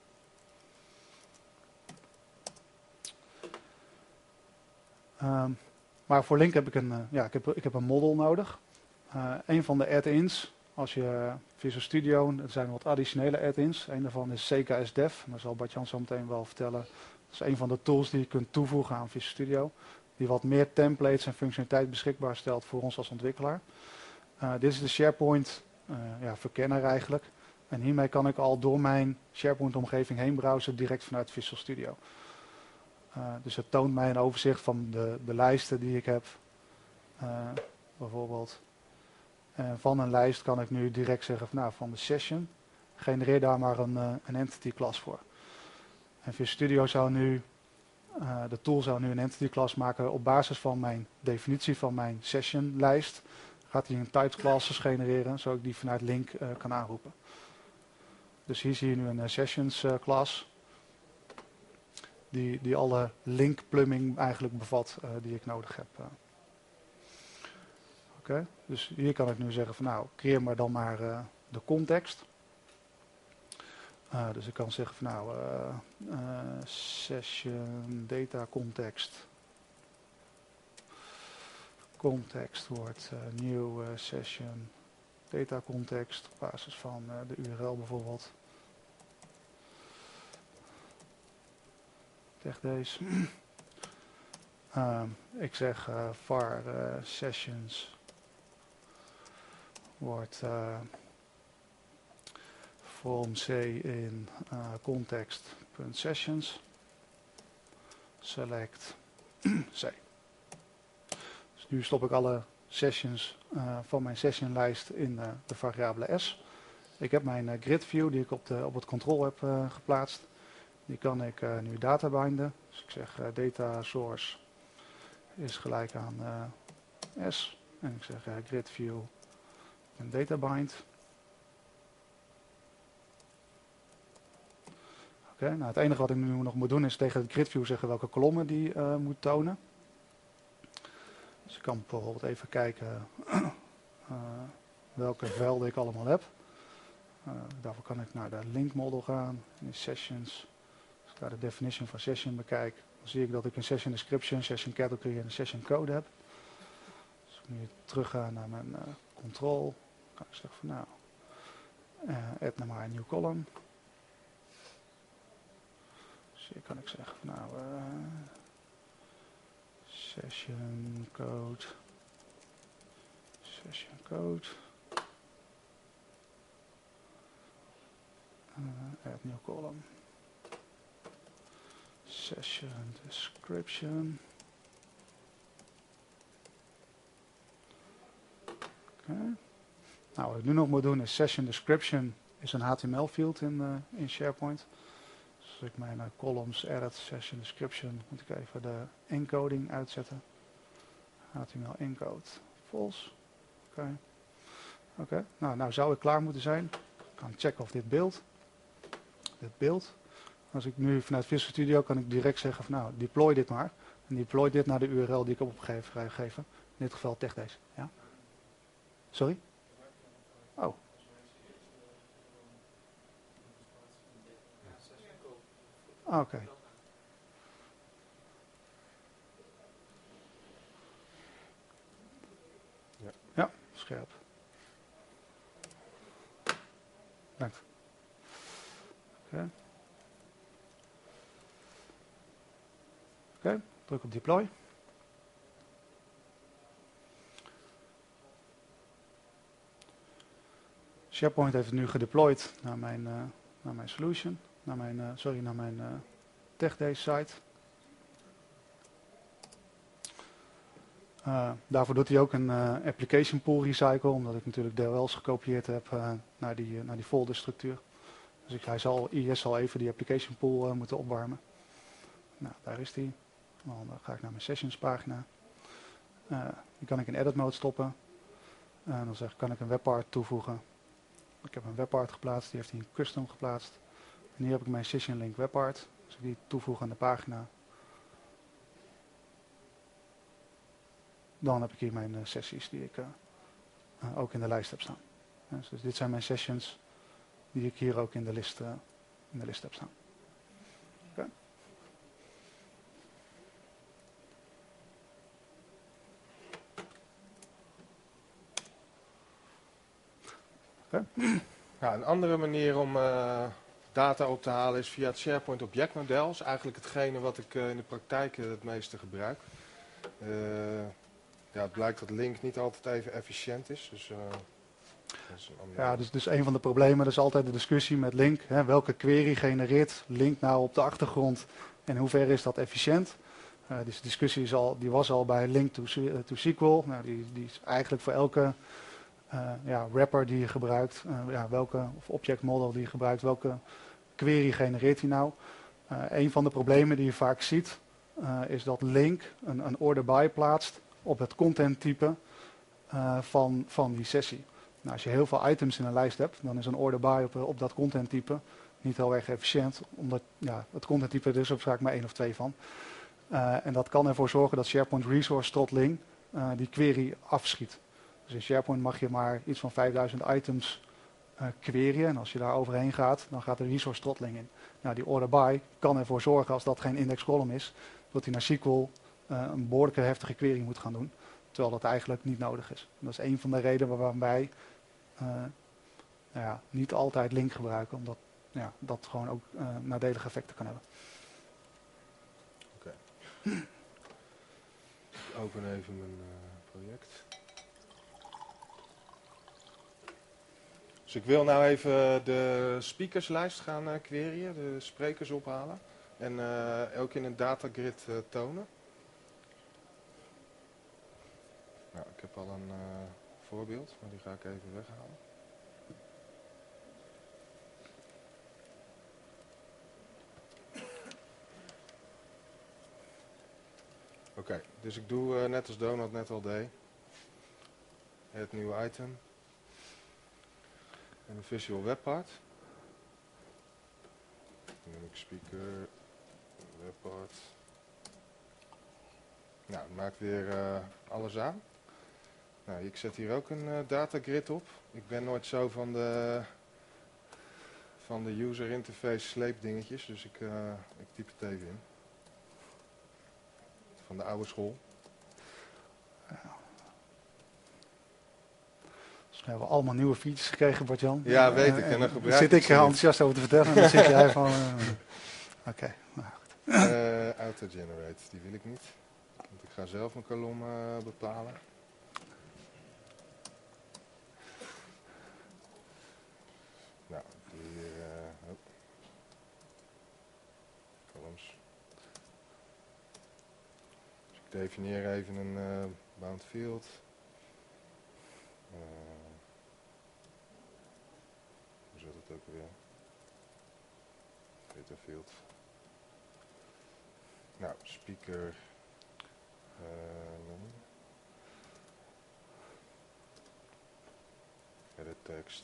Um, maar voor link heb ik een, uh, ja, ik heb, ik heb een model nodig. Uh, een van de add-ins, als je Visual Studio, er zijn wat additionele add-ins. Een daarvan is C K S Dev, en dat zal Bart-Jan zo meteen wel vertellen. Dat is een van de tools die je kunt toevoegen aan Visual Studio. Die wat meer templates en functionaliteit beschikbaar stelt voor ons als ontwikkelaar. Uh, dit is de SharePoint uh, ja, verkenner eigenlijk. En hiermee kan ik al door mijn SharePoint-omgeving heen browsen direct vanuit Visual Studio. Uh, dus het toont mij een overzicht van de, de lijsten die ik heb. Uh, bijvoorbeeld. En van een lijst kan ik nu direct zeggen van, nou, van de session. Genereer daar maar een, uh, een entity class voor. En Visual Studio zou nu, uh, de tool zou nu een entity class maken op basis van mijn definitie van mijn session lijst. Gaat hij een typed classes genereren, zodat ik die vanuit link uh, kan aanroepen. Dus hier zie je nu een uh, sessions uh, class. Die, die alle link plumbing eigenlijk bevat uh, die ik nodig heb. Uh. Oké, okay. Dus hier kan ik nu zeggen van nou, creëer maar dan maar uh, de context. Uh, dus ik kan zeggen van nou, uh, uh, session data context. Context wordt uh, nieuw uh, session data context op basis van uh, de U R L bijvoorbeeld. Zeg deze. uh, ik zeg uh, var uh, sessions wordt uh, from C in uh, context.sessions select C. Dus nu stop ik alle sessions uh, van mijn sessionlijst in uh, de variabele S. Ik heb mijn uh, grid view die ik op, de, op het control heb uh, geplaatst. Die kan ik uh, nu data binden. Dus ik zeg uh, data source is gelijk aan uh, S. En ik zeg uh, grid view en data bind. Oké, okay, nou het enige wat ik nu nog moet doen is tegen het grid view zeggen welke kolommen die uh, moet tonen. Dus ik kan bijvoorbeeld even kijken uh, welke velden ik allemaal heb. Uh, daarvoor kan ik naar de link model gaan. In sessions. Als ik daar de definition van session bekijk, dan zie ik dat ik een session description, session category en een session code heb. Als ik nu terug ga naar mijn uh, control, kan ik zeggen van nou, uh, add nou maar een nieuw column. Dus hier kan ik zeggen van nou, uh, session code, session code. Uh, add new column. Session description. Okay. Nou, wat ik nu nog moet doen is session description is een H T M L field in, uh, in SharePoint. Dus als ik mijn uh, columns edit session description moet ik even de encoding uitzetten. H T M L encode false. Oké. Okay. Okay. Nou, nou zou ik klaar moeten zijn. Ik kan checken of dit beeld. Dit beeld. Als ik nu vanuit Visual Studio kan ik direct zeggen van nou, deploy dit maar. En deploy dit naar de U R L die ik heb opgegeven. In dit geval TechDays. Ja? Sorry? Oh. Oké. Okay. Ja. Ja, scherp. Dank. Oké. Okay. Oké, okay, druk op deploy. SharePoint heeft het nu gedeployed naar mijn, uh, naar mijn solution, naar mijn, uh, sorry, naar mijn uh, TechDays site. Uh, daarvoor doet hij ook een uh, application pool recycle, omdat ik natuurlijk D L L's gekopieerd heb uh, naar die, uh, naar die folder structuur. Dus ik, hij zal, I S zal even die application pool uh, moeten opwarmen. Nou, daar is die. Dan ga ik naar mijn sessions pagina. Uh, die kan ik in edit mode stoppen. En uh, dan zeg ik, kan ik een webart toevoegen. Ik heb een webart geplaatst, die heeft hij in custom geplaatst. En hier heb ik mijn session link webart. Als ik die toevoeg aan de pagina, dan heb ik hier mijn uh, sessies die ik uh, uh, ook in de lijst heb staan. Dus, dus dit zijn mijn sessions die ik hier ook in de list, uh, in de list heb staan. Okay. Okay. Ja, een andere manier om uh, data op te halen is via het SharePoint objectmodel. Dat is eigenlijk hetgene wat ik uh, in de praktijk uh, het meeste gebruik. Uh, ja, het blijkt dat link niet altijd even efficiënt is. Dus, uh... Dat is een andere- Ja, dus, dus een van de problemen is altijd de discussie met Link. Hè, welke query genereert Link nou op de achtergrond en in hoeverre is dat efficiënt? Uh, dus de discussie is al, die was al bij Link to, to S Q L. Nou, die, die is eigenlijk voor elke uh, ja, wrapper die je gebruikt, uh, ja, welke, of object model die je gebruikt, welke query genereert hij nou? Uh, een van de problemen die je vaak ziet, uh, is dat Link een, een order by plaatst op het contenttype uh, van, van die sessie. Nou, als je heel veel items in een lijst hebt, dan is een order by op, op dat contenttype niet heel erg efficiënt, omdat ja, het contenttype er is er vaak maar één of twee van. Uh, en dat kan ervoor zorgen dat SharePoint Resource Throttling uh, die query afschiet. Dus in SharePoint mag je maar iets van vijfduizend items uh, queryen. En als je daar overheen gaat, dan gaat er resource throttling in. Nou, die order by kan ervoor zorgen, als dat geen index column is, dat hij naar S Q L uh, een behoorlijke heftige query moet gaan doen. Terwijl dat eigenlijk niet nodig is. En dat is een van de redenen waarom wij uh, nou ja, niet altijd Link gebruiken. Omdat ja, dat gewoon ook uh, nadelige effecten kan hebben. Oké. Okay. Ik open even mijn uh, project. Dus ik wil nou even de speakerslijst gaan uh, queryen, de sprekers ophalen. En uh, ook in een datagrid uh, tonen. Nou, ik heb al een uh, voorbeeld, maar die ga ik even weghalen. Oké, okay, dus ik doe uh, net als Donald net al deed. Het nieuwe item. En een visual webpart. Dan neem ik speaker, webpart. Nou, het maakt weer uh, alles aan. Nou, ik zet hier ook een uh, datagrid op. Ik ben nooit zo van de, van de user interface sleepdingetjes, dus ik, uh, ik typ het even in. Van de oude school. Dus we hebben allemaal nieuwe features gekregen, Bart-Jan. Ja, weet uh, ik. En dan gebruik zit ik er enthousiast over te vertellen en dan zit jij van... Uh, Oké, okay, nou goed. Uh, Auto-generate, die wil ik niet. Want ik ga zelf een kolom uh, bepalen. Nou, hier... Uh, oh. Columns. Dus ik definieer even een uh, bound field. Uh, hoe zit het ook weer? Data field. Nou, speaker. Uh, edit text.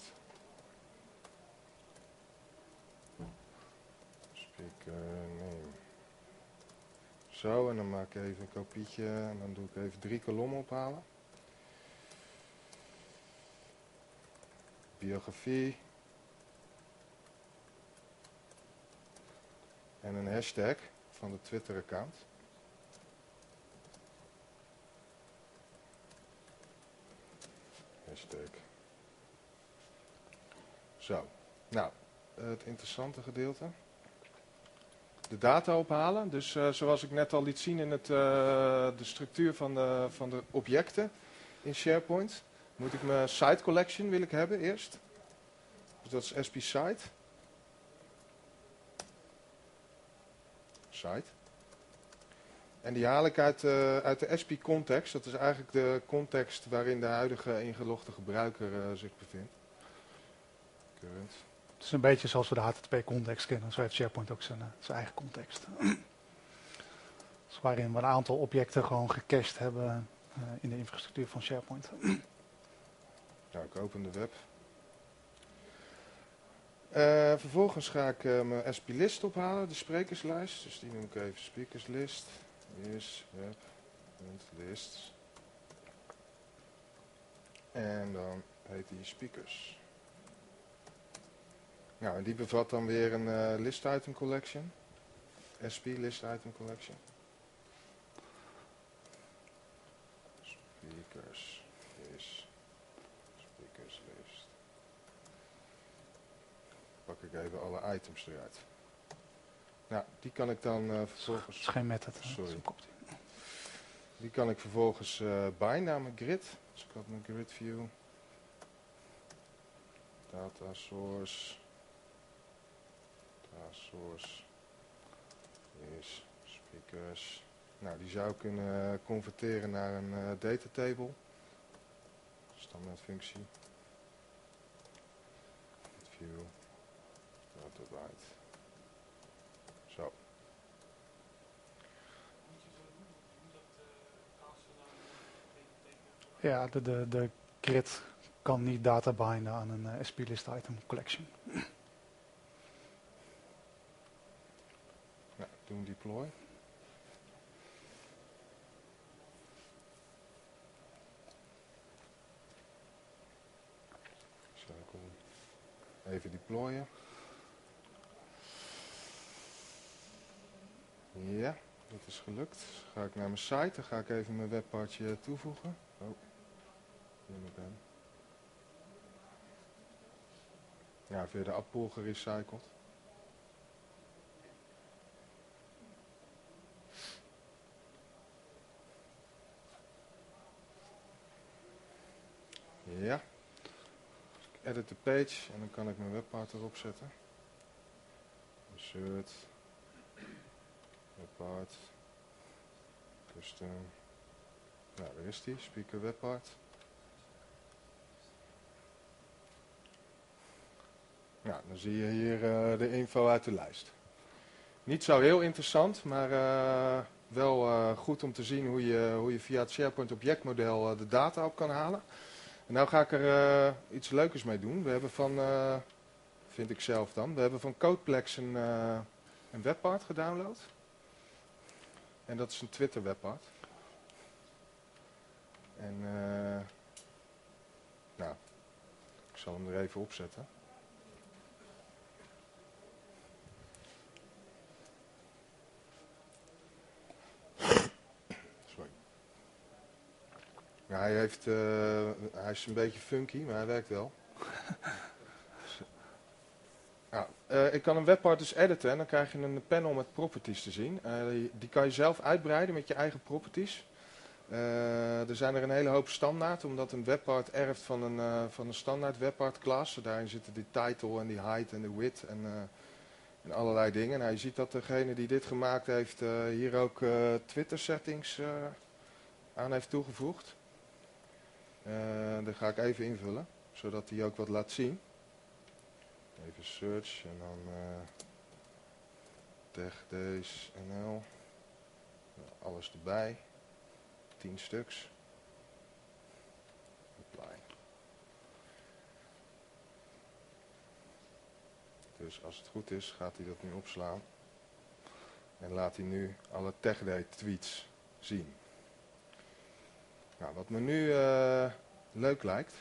Speaker name. Zo, en dan maak ik even een kopietje en dan doe ik even drie kolommen ophalen. Biografie. En een hashtag van de Twitter-account. Hashtag. Zo. Nou, het interessante gedeelte. De data ophalen. Dus uh, zoals ik net al liet zien in het, uh, de structuur van de, van de objecten in SharePoint. Moet ik mijn site collection wil ik hebben eerst. Dus dat is S P site. Site. En die haal ik uit, uh, uit de S P context. Dat is eigenlijk de context waarin de huidige ingelogde gebruiker uh, zich bevindt. Current. Het is een beetje zoals we de H T T P context kennen. Zo heeft SharePoint ook zijn, uh, zijn eigen context. Dus waarin we een aantal objecten gewoon gecached hebben uh, in de infrastructuur van SharePoint. Nou, ik open de web. Uh, vervolgens ga ik uh, mijn S P list ophalen, de sprekerslijst. Dus die noem ik even speakerslist. Is web lists. En dan heet die speakers. Nou, en die bevat dan weer een uh, list item collection. S P list item collection. Speakers is speakers list. Pak ik even alle items eruit. Nou, die kan ik dan uh, vervolgens... Het is geen method. Sorry. Die kan ik vervolgens uh, binden aan mijn grid. Dus ik had mijn grid view. data source, data source is speakers. Nou, die zou ik kunnen converteren naar een uh, data table. Standaard functie. View, data byte. Zo. Ja, de, de, de grid kan niet data binden aan een uh, S P list item collection. Nou, doen deploy. Even deployen. Ja, dat is gelukt. Dan ga ik naar mijn site. Dan ga ik even mijn webpartje toevoegen. Oh, hier ben. Ja, via de apppool gerecycled. Ja. Edit the page en dan kan ik mijn webpart erop zetten. Insert. Webpart. Custom. Nou, daar is die. Speaker webpart. Nou, dan zie je hier uh, de info uit de lijst. Niet zo heel interessant, maar uh, wel uh, goed om te zien hoe je, hoe je via het SharePoint objectmodel uh, de data op kan halen. En nou ga ik er uh, iets leukers mee doen. We hebben van, uh, vind ik zelf dan, we hebben van Codeplex een, uh, een webpart gedownload. En dat is een Twitter webpart. En uh, nou, ik zal hem er even opzetten. Sorry. Ja, hij, heeft, uh, hij is een beetje funky, maar hij werkt wel. Nou, uh, ik kan een webpart dus editen en dan krijg je een panel met properties te zien. Uh, die, die kan je zelf uitbreiden met je eigen properties. Uh, er zijn er een hele hoop standaard, omdat een webpart erft van een, uh, van een standaard webpart class. Daarin zitten die title en die height en de width en, uh, en allerlei dingen. Nou, je ziet dat degene die dit gemaakt heeft uh, hier ook uh, Twitter settings uh, aan heeft toegevoegd. Uh, dat ga ik even invullen, zodat hij ook wat laat zien. Even search en dan uh, TechDays N L. Alles erbij. tien stuks. Apply. Dus als het goed is, gaat hij dat nu opslaan. En laat hij nu alle TechDay tweets zien. Nou, wat me nu uh, leuk lijkt,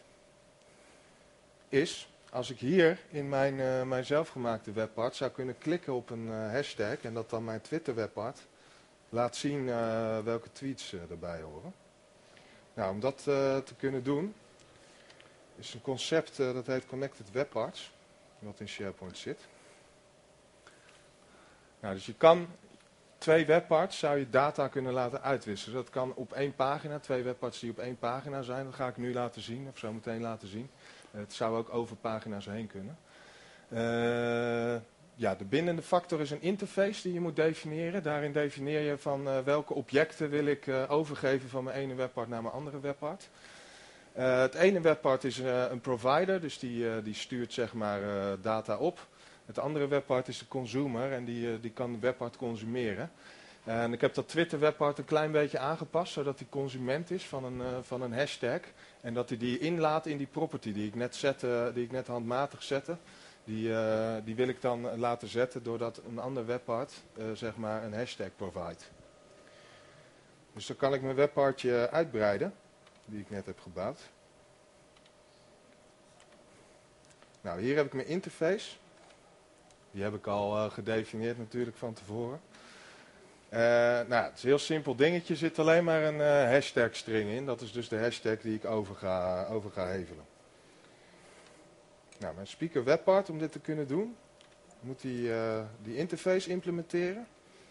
is als ik hier in mijn, uh, mijn zelfgemaakte webpart zou kunnen klikken op een uh, hashtag en dat dan mijn Twitter webpart laat zien uh, welke tweets uh, erbij horen. Nou, om dat uh, te kunnen doen, is een concept uh, dat heet Connected Webparts, wat in SharePoint zit. Nou, dus je kan twee webparts, zou je data kunnen laten uitwisselen. Dat kan op één pagina, twee webparts die op één pagina zijn. Dat ga ik nu laten zien, of zo meteen laten zien. Uh, het zou ook over pagina's heen kunnen. Uh, Ja, de bindende factor is een interface die je moet definiëren. Daarin definieer je van uh, welke objecten wil ik uh, overgeven van mijn ene webpart naar mijn andere webpart. Uh, het ene webpart is uh, een provider, dus die, uh, die stuurt zeg maar uh, data op. Het andere webpart is de consumer en die, uh, die kan de webpart consumeren. Uh, en ik heb dat Twitter webpart een klein beetje aangepast, zodat die consument is van een, uh, van een hashtag. En dat hij die inlaat in die property die ik net, zette, die ik net handmatig zette. Die, uh, die wil ik dan laten zetten doordat een ander webpart uh, zeg maar een hashtag provide. Dus dan kan ik mijn webpartje uitbreiden, die ik net heb gebouwd. Nou, hier heb ik mijn interface. Die heb ik al uh, gedefinieerd natuurlijk van tevoren. Uh, nou, het is een heel simpel dingetje, er zit alleen maar een uh, hashtag string in. Dat is dus de hashtag die ik over ga, over ga hevelen. Nou, mijn speaker webpart, om dit te kunnen doen, moet die, uh, die interface implementeren.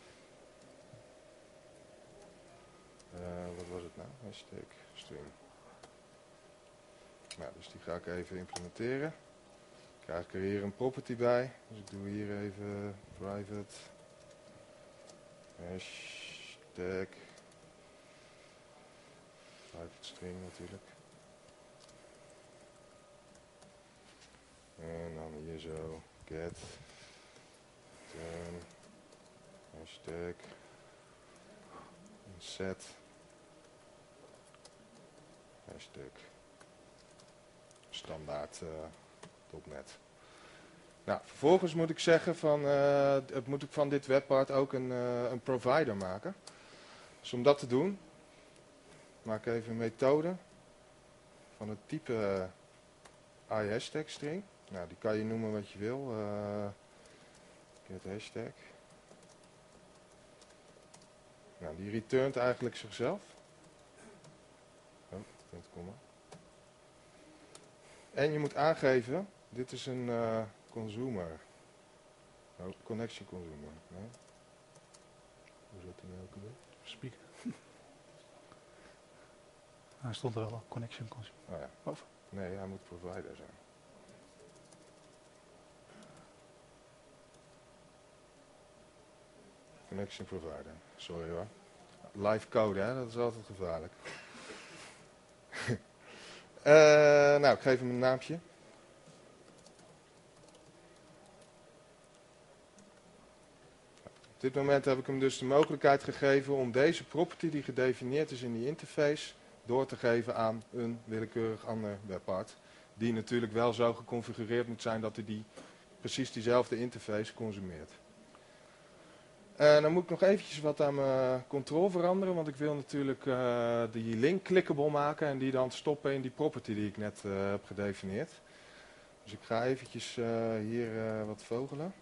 Uh, wat was het nou? Hashtag string. Nou, dus die ga ik even implementeren. krijg ik er hier een property bij. Dus ik doe hier even private hashtag private string natuurlijk. En dan hier zo get turn hashtag set hashtag standaard uh, .net. Nou, vervolgens moet ik zeggen van, uh, moet ik van dit webpart ook een, uh, een provider maken. Dus om dat te doen, maak ik even een methode van het type uh, iHashtag string. Nou, die kan je noemen wat je wil. Uh, get hashtag. Nou, die returnt eigenlijk zichzelf. Oh, punt komma. En je moet aangeven, dit is een uh, consumer. Oh, connection consumer. Nee? Hoe zit die nou ook weer? Speaker. Hij stond er wel op, connection consumer. Oh ja. Over. Nee, hij moet provider zijn. Connection provider. Sorry hoor. Live code, hè? Dat is altijd gevaarlijk. uh, nou, ik geef hem een naampje. Op dit moment heb ik hem dus de mogelijkheid gegeven om deze property die gedefinieerd is in die interface door te geven aan een willekeurig ander webpart. Die natuurlijk wel zo geconfigureerd moet zijn dat hij die, precies diezelfde interface consumeert. Uh, dan moet ik nog eventjes wat aan mijn control veranderen, want ik wil natuurlijk uh, die link clickable maken en die dan stoppen in die property die ik net uh, heb gedefinieerd. Dus ik ga eventjes uh, hier uh, wat vogelen.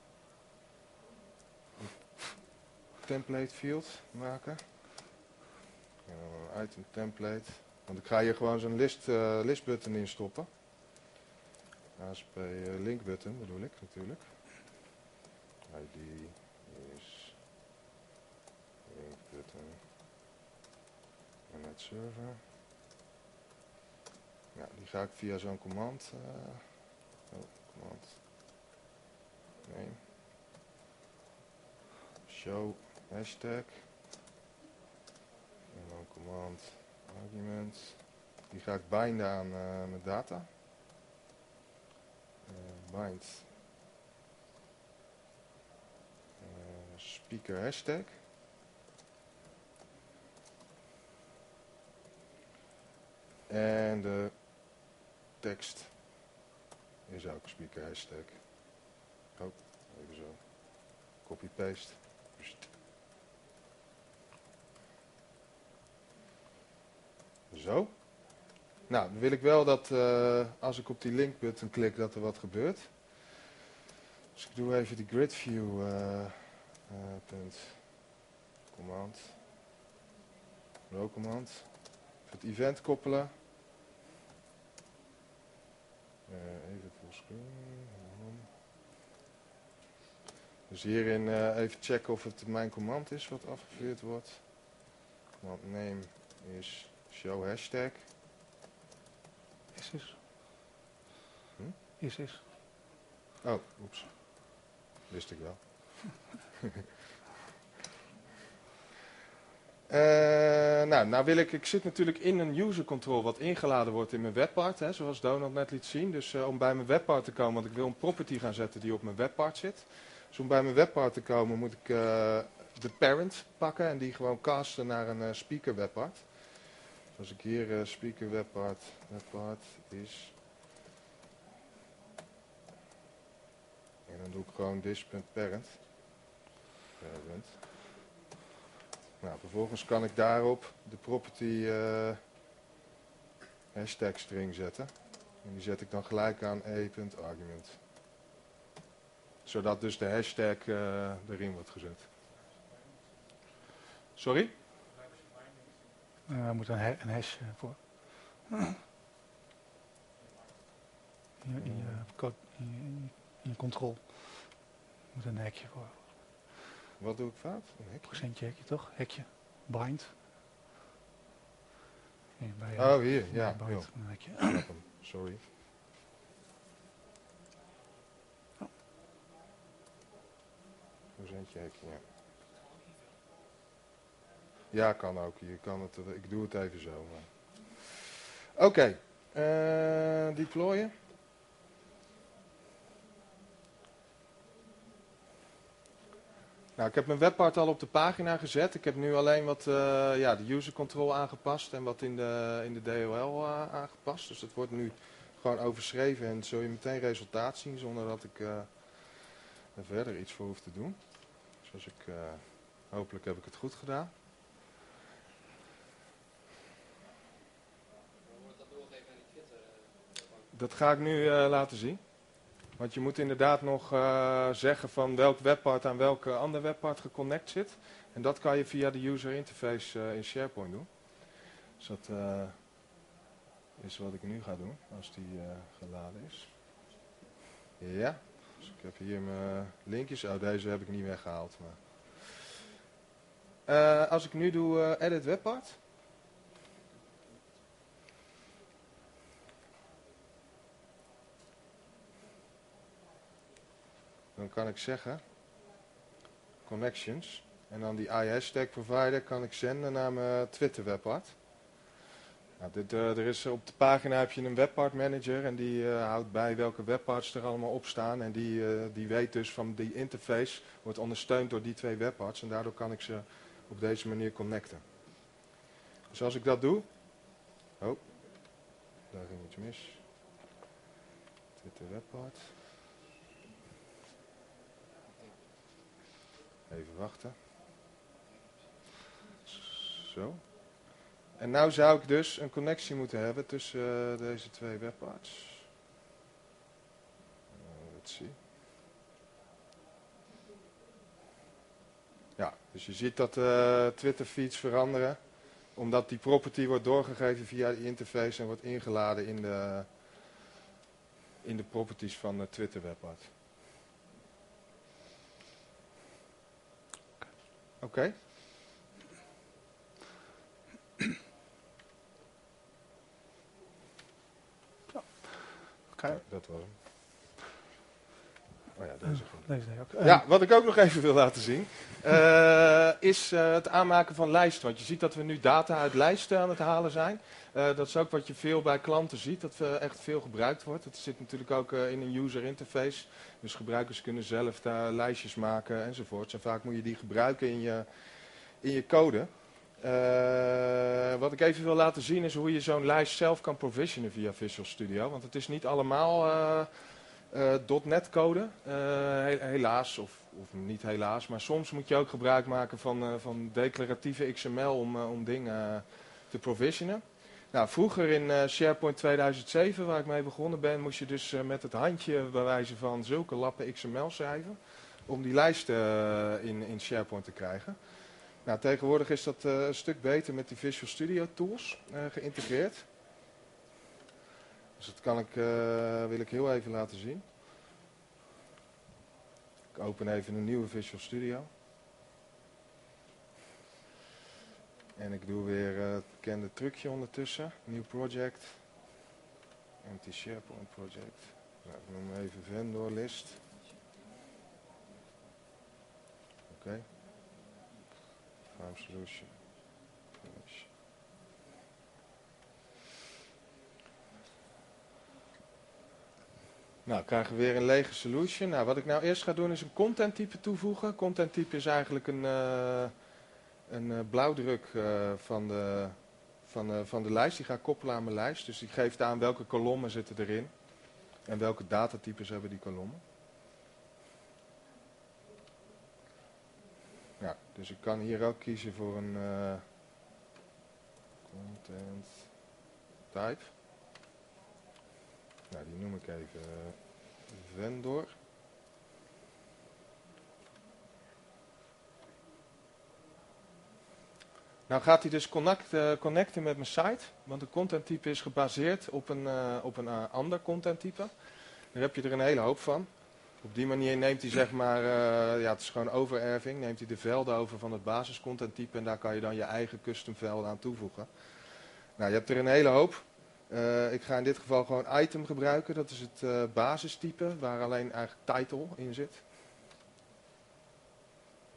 Een template field maken. En dan een item template. Want ik ga hier gewoon zo'n list, uh, list button in stoppen. A S P uh, link button bedoel ik natuurlijk. I D is link button. En net server. Ja, die ga ik via zo'n command. Uh, oh, command. Nee. Show hashtag. En dan command argument. Die ga ik binden aan uh, mijn data. Uh, bind. Uh, speaker hashtag. En de tekst is ook speaker hashtag. Oh, even zo. Copy paste. Zo. Nou, dan wil ik wel dat uh, als ik op die link button klik dat er wat gebeurt. Dus ik doe even die grid view uh, uh, punt command. Row command. Het event koppelen. Uh, even fullscreen. Dus hierin uh, even checken of het mijn command is wat afgevuurd wordt. Command name is show hashtag. Is is. Hm? Is is. Oh, oeps. Wist ik wel. uh, nou, nou wil ik, ik zit natuurlijk in een user control wat ingeladen wordt in mijn webpart, hè, zoals Donald net liet zien. Dus uh, om bij mijn webpart te komen, want ik wil een property gaan zetten die op mijn webpart zit. Dus om bij mijn webpart te komen moet ik uh, de parent pakken en die gewoon casten naar een uh, speaker webpart. Dus als ik hier uh, speaker webpart, webpart is. En dan doe ik gewoon this.parent. Parent. Nou, vervolgens kan ik daarop de property uh, hashtag string zetten. En die zet ik dan gelijk aan e.argument. Zodat dus de hashtag uh, erin wordt gezet. Sorry? Uh, er moet een, ha een hash uh, voor. In, in, je, code, in, in, in je control moet een hekje voor. Wat doe ik fout? Een hekje? Procentje hekje toch? Hekje. Bind. Ja, bij, oh, hier. Ja, bind, een hekje. hem. Sorry. hekje, hekje, ja. Ja, kan ook. Je kan het, ik doe het even zo. Oké, okay. uh, deployen. Nou, ik heb mijn webpart al op de pagina gezet. Ik heb nu alleen wat uh, ja, de user control aangepast en wat in de, in de D L L uh, aangepast. Dus het wordt nu gewoon overschreven en zul je meteen resultaat zien zonder dat ik uh, er verder iets voor hoef te doen. Dus als ik, uh, hopelijk heb ik het goed gedaan. Dat ga ik nu uh, laten zien. Want je moet inderdaad nog uh, zeggen van welk webpart aan welke ander webpart geconnect zit. En dat kan je via de user interface uh, in SharePoint doen. Dus dat uh, is wat ik nu ga doen als die uh, geladen is. Ja, dus ik heb hier mijn linkjes. Oh, deze heb ik niet weggehaald. Maar. Uh, als ik nu doe uh, edit webpart. Dan kan ik zeggen, connections, en dan die I S tag provider kan ik zenden naar mijn Twitter webpart. Nou, dit, uh, er is, op de pagina heb je een webpart manager en die uh, houdt bij welke webparts er allemaal op staan. En die, uh, die weet dus van die interface, wordt ondersteund door die twee webparts en daardoor kan ik ze op deze manier connecten. Dus als ik dat doe, oh, daar ging iets mis. Twitter webpart. Even wachten. Zo. En nou zou ik dus een connectie moeten hebben tussen uh, deze twee webparts. Uh, let's see. Ja, dus je ziet dat uh, Twitter feeds veranderen. Omdat die property wordt doorgegeven via die interface en wordt ingeladen in de, in de properties van de Twitter webpart. Oké. Okay. Ja. Okay. Ja, dat was hem. Oh ja, deze. Deze ook. Uh, ja, wat ik ook nog even wil laten zien, uh, is uh, het aanmaken van lijsten. Want je ziet dat we nu data uit lijsten aan het halen zijn. Uh, dat is ook wat je veel bij klanten ziet, dat uh, echt veel gebruikt wordt. Het zit natuurlijk ook uh, in een user interface. Dus gebruikers kunnen zelf daar lijstjes maken enzovoorts. En vaak moet je die gebruiken in je... in je code. Uh, wat ik even wil laten zien is hoe je zo'n lijst zelf kan provisionen via Visual Studio. Want het is niet allemaal uh, uh, .NET code, uh, he helaas, of, of niet helaas. Maar soms moet je ook gebruik maken van, uh, van declaratieve X M L om, uh, om dingen uh, te provisionen. Nou, vroeger in uh, SharePoint tweeduizend zeven, waar ik mee begonnen ben, moest je dus uh, met het handje bij wijze van zulke lappen X M L schrijven. Om die lijsten uh, in, in SharePoint te krijgen. Nou, tegenwoordig is dat uh, een stuk beter met die Visual Studio tools uh, geïntegreerd. Dus dat kan ik, uh, wil ik heel even laten zien. Ik open even een nieuwe Visual Studio. En ik doe weer uh, het bekende trucje ondertussen. Nieuw project. Empty SharePoint project. Nou, ik noem even vendor list. Oké. Okay. Farm solution. Finish. Nou, krijgen we weer een lege solution. Nou, wat ik nou eerst ga doen is een content type toevoegen. Content type is eigenlijk een, uh, een uh, blauwdruk uh, van, de, van, uh, van de lijst. Die ga ik koppelen aan mijn lijst. Dus die geeft aan welke kolommen zitten erin. En welke datatypes hebben die kolommen. Ja, dus ik kan hier ook kiezen voor een uh, content type. Nou, die noem ik even uh, vendor. Nou gaat hij dus connect, uh, connecten met mijn site, want de content type is gebaseerd op een, uh, op een uh, ander content type. Daar heb je er een hele hoop van. Op die manier neemt hij zeg maar, uh, ja het is gewoon overerving, neemt hij de velden over van het basiscontent type en daar kan je dan je eigen custom velden aan toevoegen. Nou, je hebt er een hele hoop. Uh, ik ga in dit geval gewoon item gebruiken, dat is het uh, basistype waar alleen eigenlijk title in zit.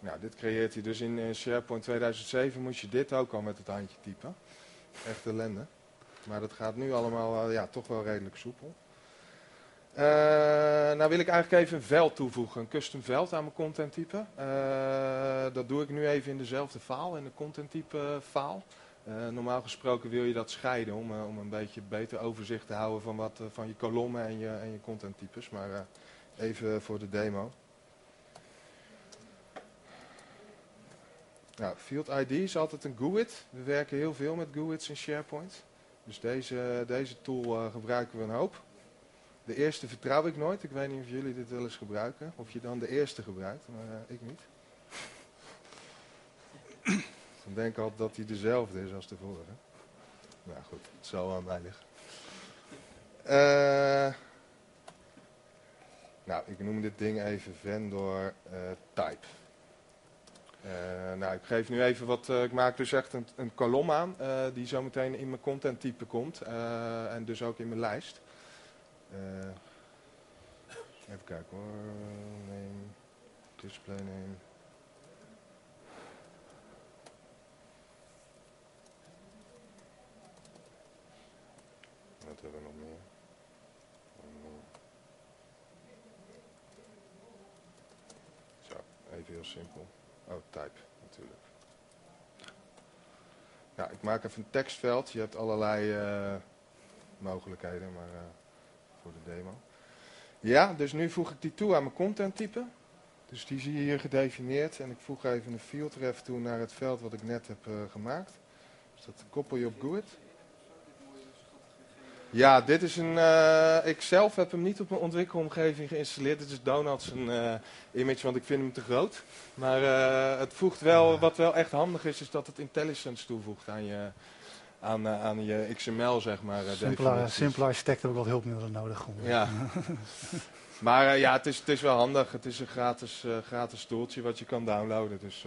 Nou, dit creëert hij dus in uh, SharePoint tweeduizend zeven, moest je dit ook al met het handje typen. Echt ellende. Maar dat gaat nu allemaal uh, ja, toch wel redelijk soepel. Uh, nou wil ik eigenlijk even een veld toevoegen, een custom veld aan mijn content type. Uh, dat doe ik nu even in dezelfde file, in de content type file. Uh, normaal gesproken wil je dat scheiden om, uh, om een beetje beter overzicht te houden van, wat, uh, van je kolommen en je, en je content types. Maar uh, even voor de demo. Nou, Field I D is altijd een GUID. We werken heel veel met GUIDs in SharePoint. Dus deze, deze tool uh, gebruiken we een hoop. De eerste vertrouw ik nooit. Ik weet niet of jullie dit wel eens gebruiken. Of je dan de eerste gebruikt, maar uh, ik niet. Dan denk ik altijd dat hij dezelfde is als de vorige. Nou goed, het zal aan mij liggen. Uh, nou, ik noem dit ding even vendor uh, type. Uh, nou, ik geef nu even wat, uh, ik maak dus echt een, een kolom aan, uh, die zometeen in mijn content type komt. Uh, en dus ook in mijn lijst. Uh, even kijken hoor, name, display name. Wat hebben we nog meer? Zo, even heel simpel. Oh, type natuurlijk. Nou, ik maak even een tekstveld. Je hebt allerlei uh, mogelijkheden, maar uh, voor de demo. Ja, dus nu voeg ik die toe aan mijn content type. Dus die zie je hier gedefinieerd. En ik voeg even een field ref toe naar het veld wat ik net heb uh, gemaakt. Dus dat koppel je op GUID. Ja, dit is een. Uh, ik zelf heb hem niet op mijn ontwikkelomgeving geïnstalleerd. Dit is Donald's een uh, image, want ik vind hem te groot. Maar uh, het voegt wel, wat wel echt handig is, is dat het intelligence toevoegt aan je, aan, uh, aan je X M L, zeg maar. Uh, Simpele, simpele architect heb ik wat hulpmiddelen nodig. Om, ja. Maar uh, ja, het is, het is wel handig. Het is een gratis, uh, gratis tooltje wat je kan downloaden. Dus. Uh,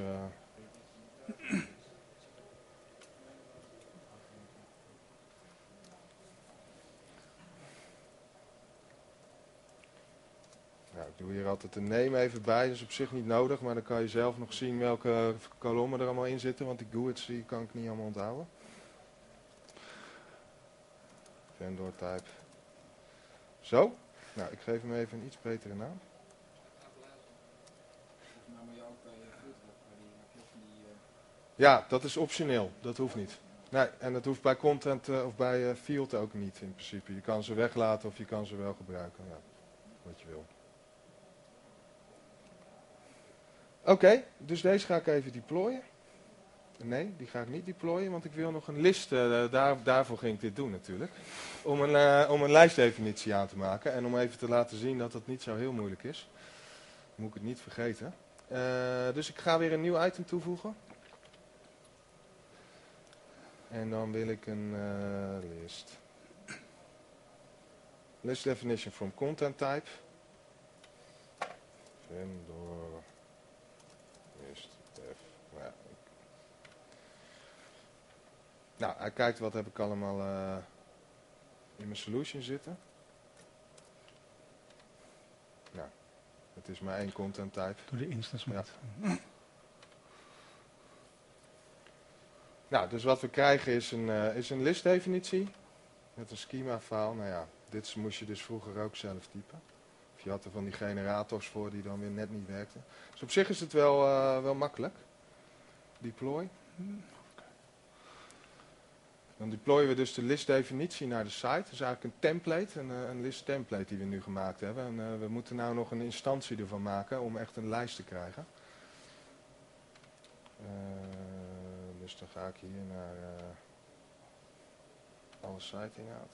Nou, ik doe hier altijd de name even bij, dat is op zich niet nodig, maar dan kan je zelf nog zien welke kolommen er allemaal in zitten, want die GUIDs die kan ik niet allemaal onthouden. Vendor type. Zo, nou ik geef hem even een iets betere naam. Ja, dat is optioneel, dat hoeft niet. Nee, en dat hoeft bij content uh, of bij uh, field ook niet in principe. Je kan ze weglaten of je kan ze wel gebruiken, ja, wat je wil. Oké, okay, dus deze ga ik even deployen. Nee, die ga ik niet deployen, want ik wil nog een list, uh, daar, daarvoor ging ik dit doen natuurlijk. Om een, uh, om een lijstdefinitie aan te maken en om even te laten zien dat dat niet zo heel moeilijk is. Moet ik het niet vergeten. Uh, dus ik ga weer een nieuw item toevoegen. En dan wil ik een uh, list. List definition from content type. Vendor. List def. Nou, ja. nou, hij kijkt wat heb ik allemaal uh, in mijn solution zitten. Nou, het is maar één content type. Doe de instance met. Ja. Nou, dus wat we krijgen is een, uh, is een listdefinitie met een schema file. Nou ja, dit moest je dus vroeger ook zelf typen. Of je had er van die generators voor die dan weer net niet werkten. Dus op zich is het wel, uh, wel makkelijk. Deploy. Dan deployen we dus de listdefinitie naar de site. Dat is eigenlijk een template, een, een list template die we nu gemaakt hebben. En uh, we moeten nou nog een instantie ervan maken om echt een lijst te krijgen. Uh, dus dan ga ik hier naar uh, alle site inhoud.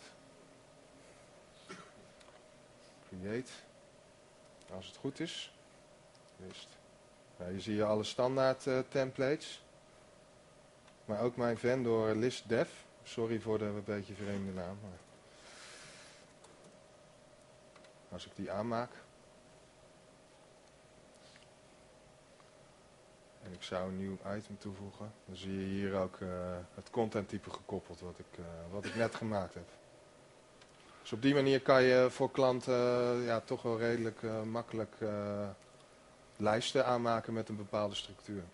Create. Als het goed is. List. Nou, hier zie je alle standaard uh, templates. Maar ook mijn vendor list dev. Sorry voor de een beetje vreemde naam. Maar als ik die aanmaak. En ik zou een nieuw item toevoegen. Dan zie je hier ook uh, het content type gekoppeld wat ik, uh, wat ik net gemaakt heb. Dus op die manier kan je voor klanten uh, ja, toch wel redelijk uh, makkelijk uh, lijsten aanmaken met een bepaalde structuur.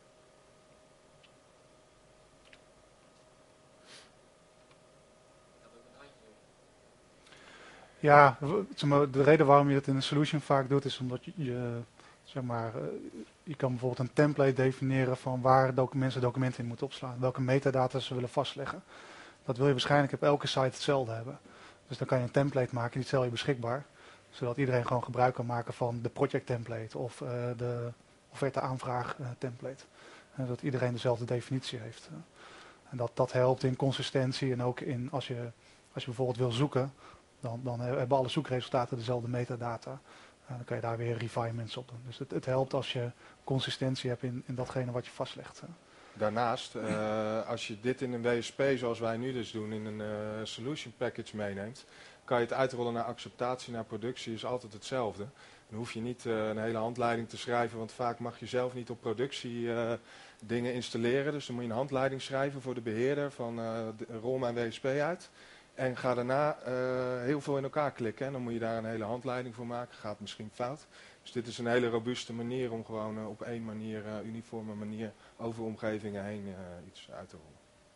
Ja, zeg maar, de reden waarom je het in een solution vaak doet is omdat je, je, zeg maar, je kan bijvoorbeeld een template definiëren van waar mensen documenten in moeten opslaan. Welke metadata ze willen vastleggen. Dat wil je waarschijnlijk op elke site hetzelfde hebben. Dus dan kan je een template maken, die stel je beschikbaar. Zodat iedereen gewoon gebruik kan maken van de project template of uh, de offerte aanvraag uh, template. En dat iedereen dezelfde definitie heeft. En dat, dat helpt in consistentie en ook in als je, als je bijvoorbeeld wil zoeken. Dan, dan hebben alle zoekresultaten dezelfde metadata. Uh, dan kan je daar weer refinements op doen. Dus het, het helpt als je consistentie hebt in, in datgene wat je vastlegt. Daarnaast, uh, als je dit in een W S P zoals wij nu dus doen, in een uh, solution package meeneemt, kan je het uitrollen naar acceptatie, naar productie, is altijd hetzelfde. Dan hoef je niet uh, een hele handleiding te schrijven, want vaak mag je zelf niet op productie uh, dingen installeren. Dus dan moet je een handleiding schrijven voor de beheerder van uh, de, rol mijn W S P uit. En ga daarna uh, heel veel in elkaar klikken. En dan moet je daar een hele handleiding voor maken. Gaat misschien fout. Dus dit is een hele robuuste manier om gewoon uh, op één manier, uh, uniforme manier, over omgevingen heen uh, iets uit te rollen.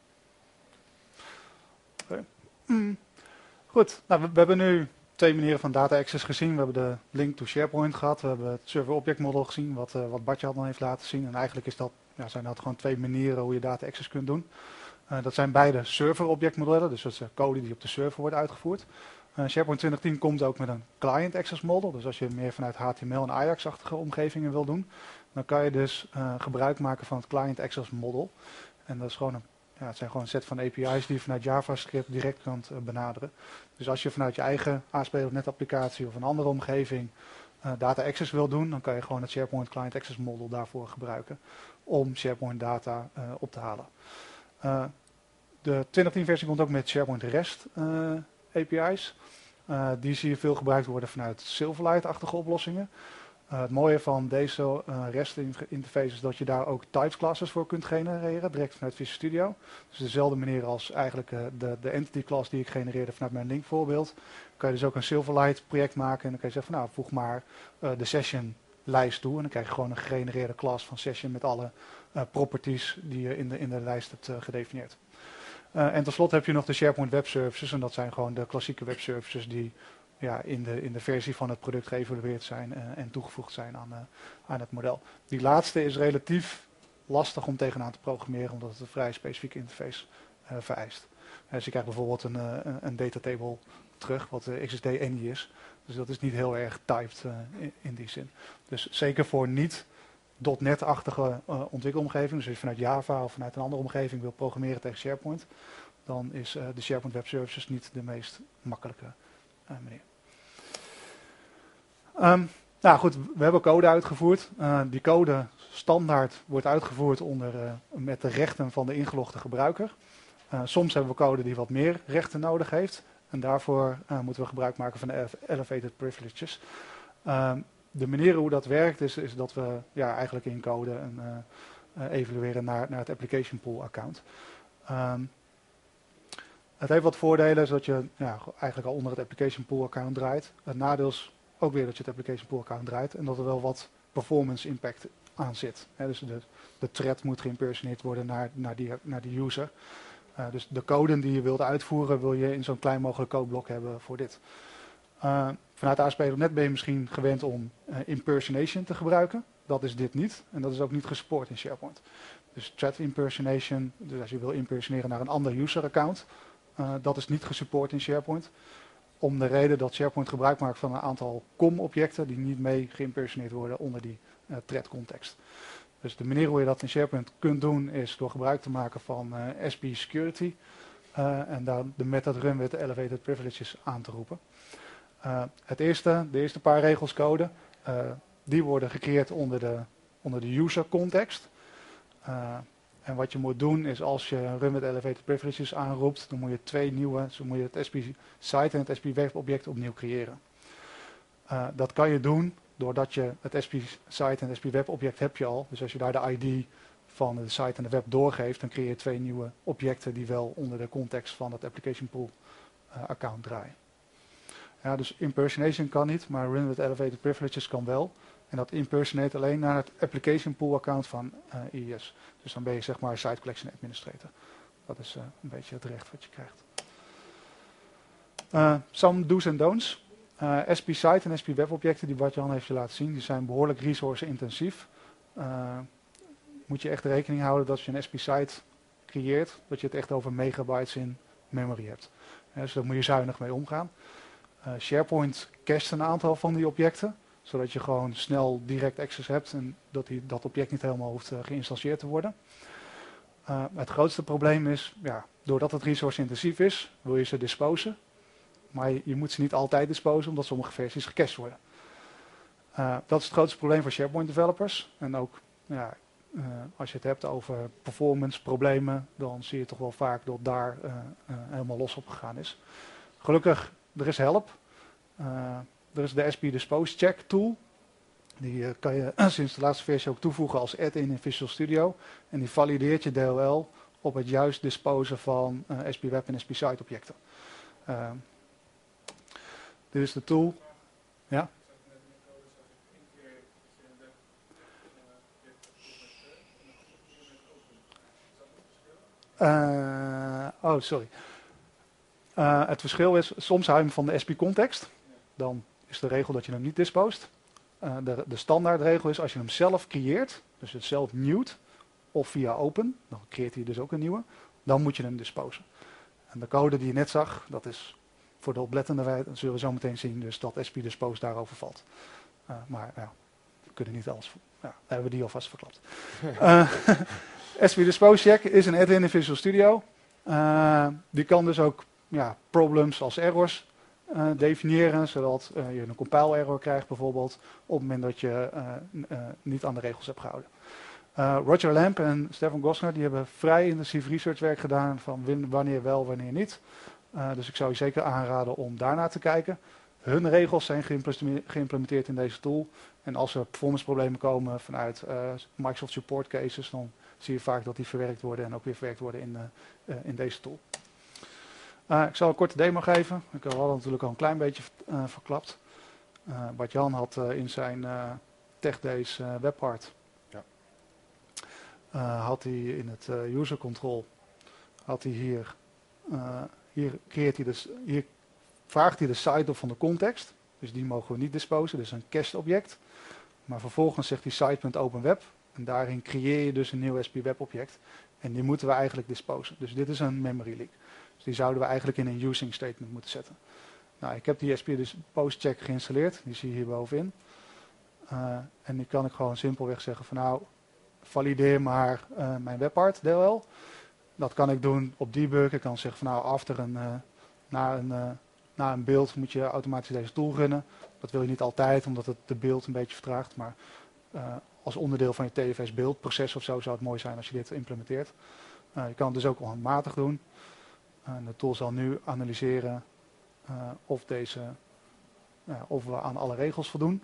Okay. Mm. Goed, nou, we, we hebben nu twee manieren van data access gezien. We hebben de link to SharePoint gehad. We hebben het server object model gezien, wat, uh, wat Bartje al dan heeft laten zien. En eigenlijk is dat, ja, zijn dat gewoon twee manieren hoe je data access kunt doen. Uh, dat zijn beide server object modellen, dus dat is code die op de server wordt uitgevoerd. Uh, SharePoint twintig tien komt ook met een client access model. Dus als je meer vanuit H T M L en Ajax-achtige omgevingen wil doen, dan kan je dus uh, gebruik maken van het client access model. En dat is gewoon een, ja, het zijn gewoon een set van A P I's die je vanuit JavaScript direct kunt uh, benaderen. Dus als je vanuit je eigen A S P dot net applicatie of een andere omgeving uh, data access wil doen, dan kan je gewoon het SharePoint client access model daarvoor gebruiken om SharePoint data uh, op te halen. Uh, de twintig tien versie komt ook met SharePoint REST uh, A P I's. Uh, die zie je veel gebruikt worden vanuit Silverlight-achtige oplossingen. Uh, het mooie van deze uh, REST interface is dat je daar ook types classes voor kunt genereren, direct vanuit Visual Studio. Dus dezelfde manier als eigenlijk uh, de, de entity class die ik genereerde vanuit mijn link voorbeeld. Kan je dus ook een Silverlight project maken en dan kan je zeggen van nou voeg maar uh, de session lijst toe. En dan krijg je gewoon een gegenereerde class van session met alle uh, properties die je in de, in de lijst hebt uh, gedefinieerd. Uh, en tenslotte heb je nog de SharePoint Web Services. En dat zijn gewoon de klassieke web services die ja, in, de, in de versie van het product geëvalueerd zijn uh, en toegevoegd zijn aan, uh, aan het model. Die laatste is relatief lastig om tegenaan te programmeren, omdat het een vrij specifieke interface uh, vereist. Uh, dus je krijgt bijvoorbeeld een, uh, een datatable terug, wat uh, X S D Any is. Dus dat is niet heel erg typed uh, in, in die zin. Dus zeker voor niet .NET-achtige uh, ontwikkelomgeving, dus als je vanuit Java of vanuit een andere omgeving wil programmeren tegen SharePoint, dan is uh, de SharePoint Web Services niet de meest makkelijke uh, manier. Um, nou goed, we hebben code uitgevoerd. Uh, die code standaard wordt uitgevoerd onder, uh, met de rechten van de ingelogde gebruiker. Uh, soms hebben we code die wat meer rechten nodig heeft. En daarvoor uh, moeten we gebruik maken van de elevated privileges. Um, De manier hoe dat werkt is, is dat we ja, eigenlijk incoden en uh, uh, evalueren naar, naar het application pool account. Um, het heeft wat voordelen, zodat je ja, eigenlijk al onder het application pool account draait. Het nadeel is ook weer dat je het application pool account draait en dat er wel wat performance impact aan zit. He, dus de, de thread moet geïmpersoneerd worden naar, naar, die, naar die user. Uh, dus de code die je wilt uitvoeren wil je in zo'n klein mogelijk codeblok hebben voor dit. Uh, vanuit A S P dot net ben je misschien gewend om uh, impersonation te gebruiken. Dat is dit niet. En dat is ook niet gesupport in SharePoint. Dus thread impersonation, dus als je wil impersoneren naar een ander user account, uh, dat is niet gesupport in SharePoint. Om de reden dat SharePoint gebruik maakt van een aantal C O M-objecten die niet mee geïmpersoneerd worden onder die uh, thread context. Dus de manier hoe je dat in SharePoint kunt doen is door gebruik te maken van uh, S P security uh, en daar de method run with elevated privileges aan te roepen. Uh, het eerste, de eerste paar regels code, uh, die worden gecreëerd onder de, onder de user context. Uh, en wat je moet doen is als je run with elevated privileges aanroept, dan moet je twee nieuwe, zo moet je het S P site en het S P web object opnieuw creëren. Uh, dat kan je doen doordat je het S P site en het S P web object heb je al. Dus als je daar de I D van de site en de web doorgeeft, dan creëer je twee nieuwe objecten die wel onder de context van het application pool uh, account draaien. Ja, dus impersonation kan niet, maar run with elevated privileges kan wel. En dat impersoneert alleen naar het application pool account van uh, I I S. Dus dan ben je zeg maar site collection administrator. Dat is uh, een beetje het recht wat je krijgt. Uh, some do's en don'ts. Uh, S P Site en S P Web objecten die Bart-Jan heeft je laten zien, die zijn behoorlijk resource intensief. Uh, moet je echt rekening houden dat als je een S P Site creëert, dat je het echt over megabytes in memory hebt. Uh, dus daar moet je zuinig mee omgaan. Uh, SharePoint cacht een aantal van die objecten, zodat je gewoon snel direct access hebt en dat die, dat object niet helemaal hoeft uh, geïnstalleerd te worden. Uh, het grootste probleem is, ja, doordat het resource intensief is, wil je ze disposen. Maar je, je moet ze niet altijd disposen, omdat sommige versies gecached worden. Uh, dat is het grootste probleem voor SharePoint developers. En ook ja, uh, als je het hebt over performance problemen, dan zie je toch wel vaak dat daar uh, uh, helemaal los op gegaan is. Gelukkig, er is help. Uh, er is de S P Dispose Check tool. Die uh, kan je sinds de laatste versie ook toevoegen als add-in in Visual Studio. En die valideert je D L L op het juist disposen van uh, S P Web en S P Site objecten. Uh, dit is de tool. Ja? Uh, oh, sorry. Uh, het verschil is, soms hou je hem van de S P context. Dan is de regel dat je hem niet dispost. Uh, de, de standaardregel is als je hem zelf creëert, dus het zelf nieuwt, of via open, dan creëert hij dus ook een nieuwe, dan moet je hem disposen. En de code die je net zag, dat is voor de oplettende, dat zullen we zo meteen zien, dus dat S P Dispose daarover valt. Uh, maar ja, we kunnen niet alles, ja, dan hebben we die alvast verklapt. uh, S P Dispose Check is een add-in in Visual Studio. Uh, die kan dus ook ja, problems als errors uh, definiëren, zodat uh, je een compile error krijgt bijvoorbeeld op het moment dat je uh, uh, niet aan de regels hebt gehouden. Uh, Roger Lamp en Stefan Gosner die hebben vrij intensief researchwerk gedaan van wanneer wel, wanneer niet. Uh, dus ik zou je zeker aanraden om daarnaar te kijken. Hun regels zijn geïmplementeerd in deze tool. En als er performance problemen komen vanuit uh, Microsoft Support Cases, dan zie je vaak dat die verwerkt worden en ook weer verwerkt worden in, uh, uh, in deze tool. Uh, ik zal een korte demo geven. Ik had het natuurlijk al een klein beetje uh, verklapt. Uh, Bart-Jan had uh, in zijn uh, Tech Days uh, webpart, ja. uh, had hij in het uh, user control, had hij hier, uh, hier, creëert hij dus, hier vraagt hij de site op van de context. Dus die mogen we niet disposen, dus een cached object. Maar vervolgens zegt hij site.openweb. En daarin creëer je dus een nieuw S P Web object. En die moeten we eigenlijk disposen. Dus dit is een memory leak. Dus die zouden we eigenlijk in een using statement moeten zetten. Nou, ik heb die S P Dispose Check geïnstalleerd. Die zie je hier bovenin. Uh, en die kan ik gewoon simpelweg zeggen van nou, valideer maar uh, mijn webpart D L L. Dat kan ik doen op debug. Ik kan zeggen van nou, after een, uh, na een... Uh, Na een beeld moet je automatisch deze tool runnen. Dat wil je niet altijd, omdat het de beeld een beetje vertraagt. Maar uh, als onderdeel van je T F S beeldproces of zo zou het mooi zijn als je dit implementeert. Uh, je kan het dus ook handmatig doen. Uh, de tool zal nu analyseren uh, of, deze, uh, of we aan alle regels voldoen.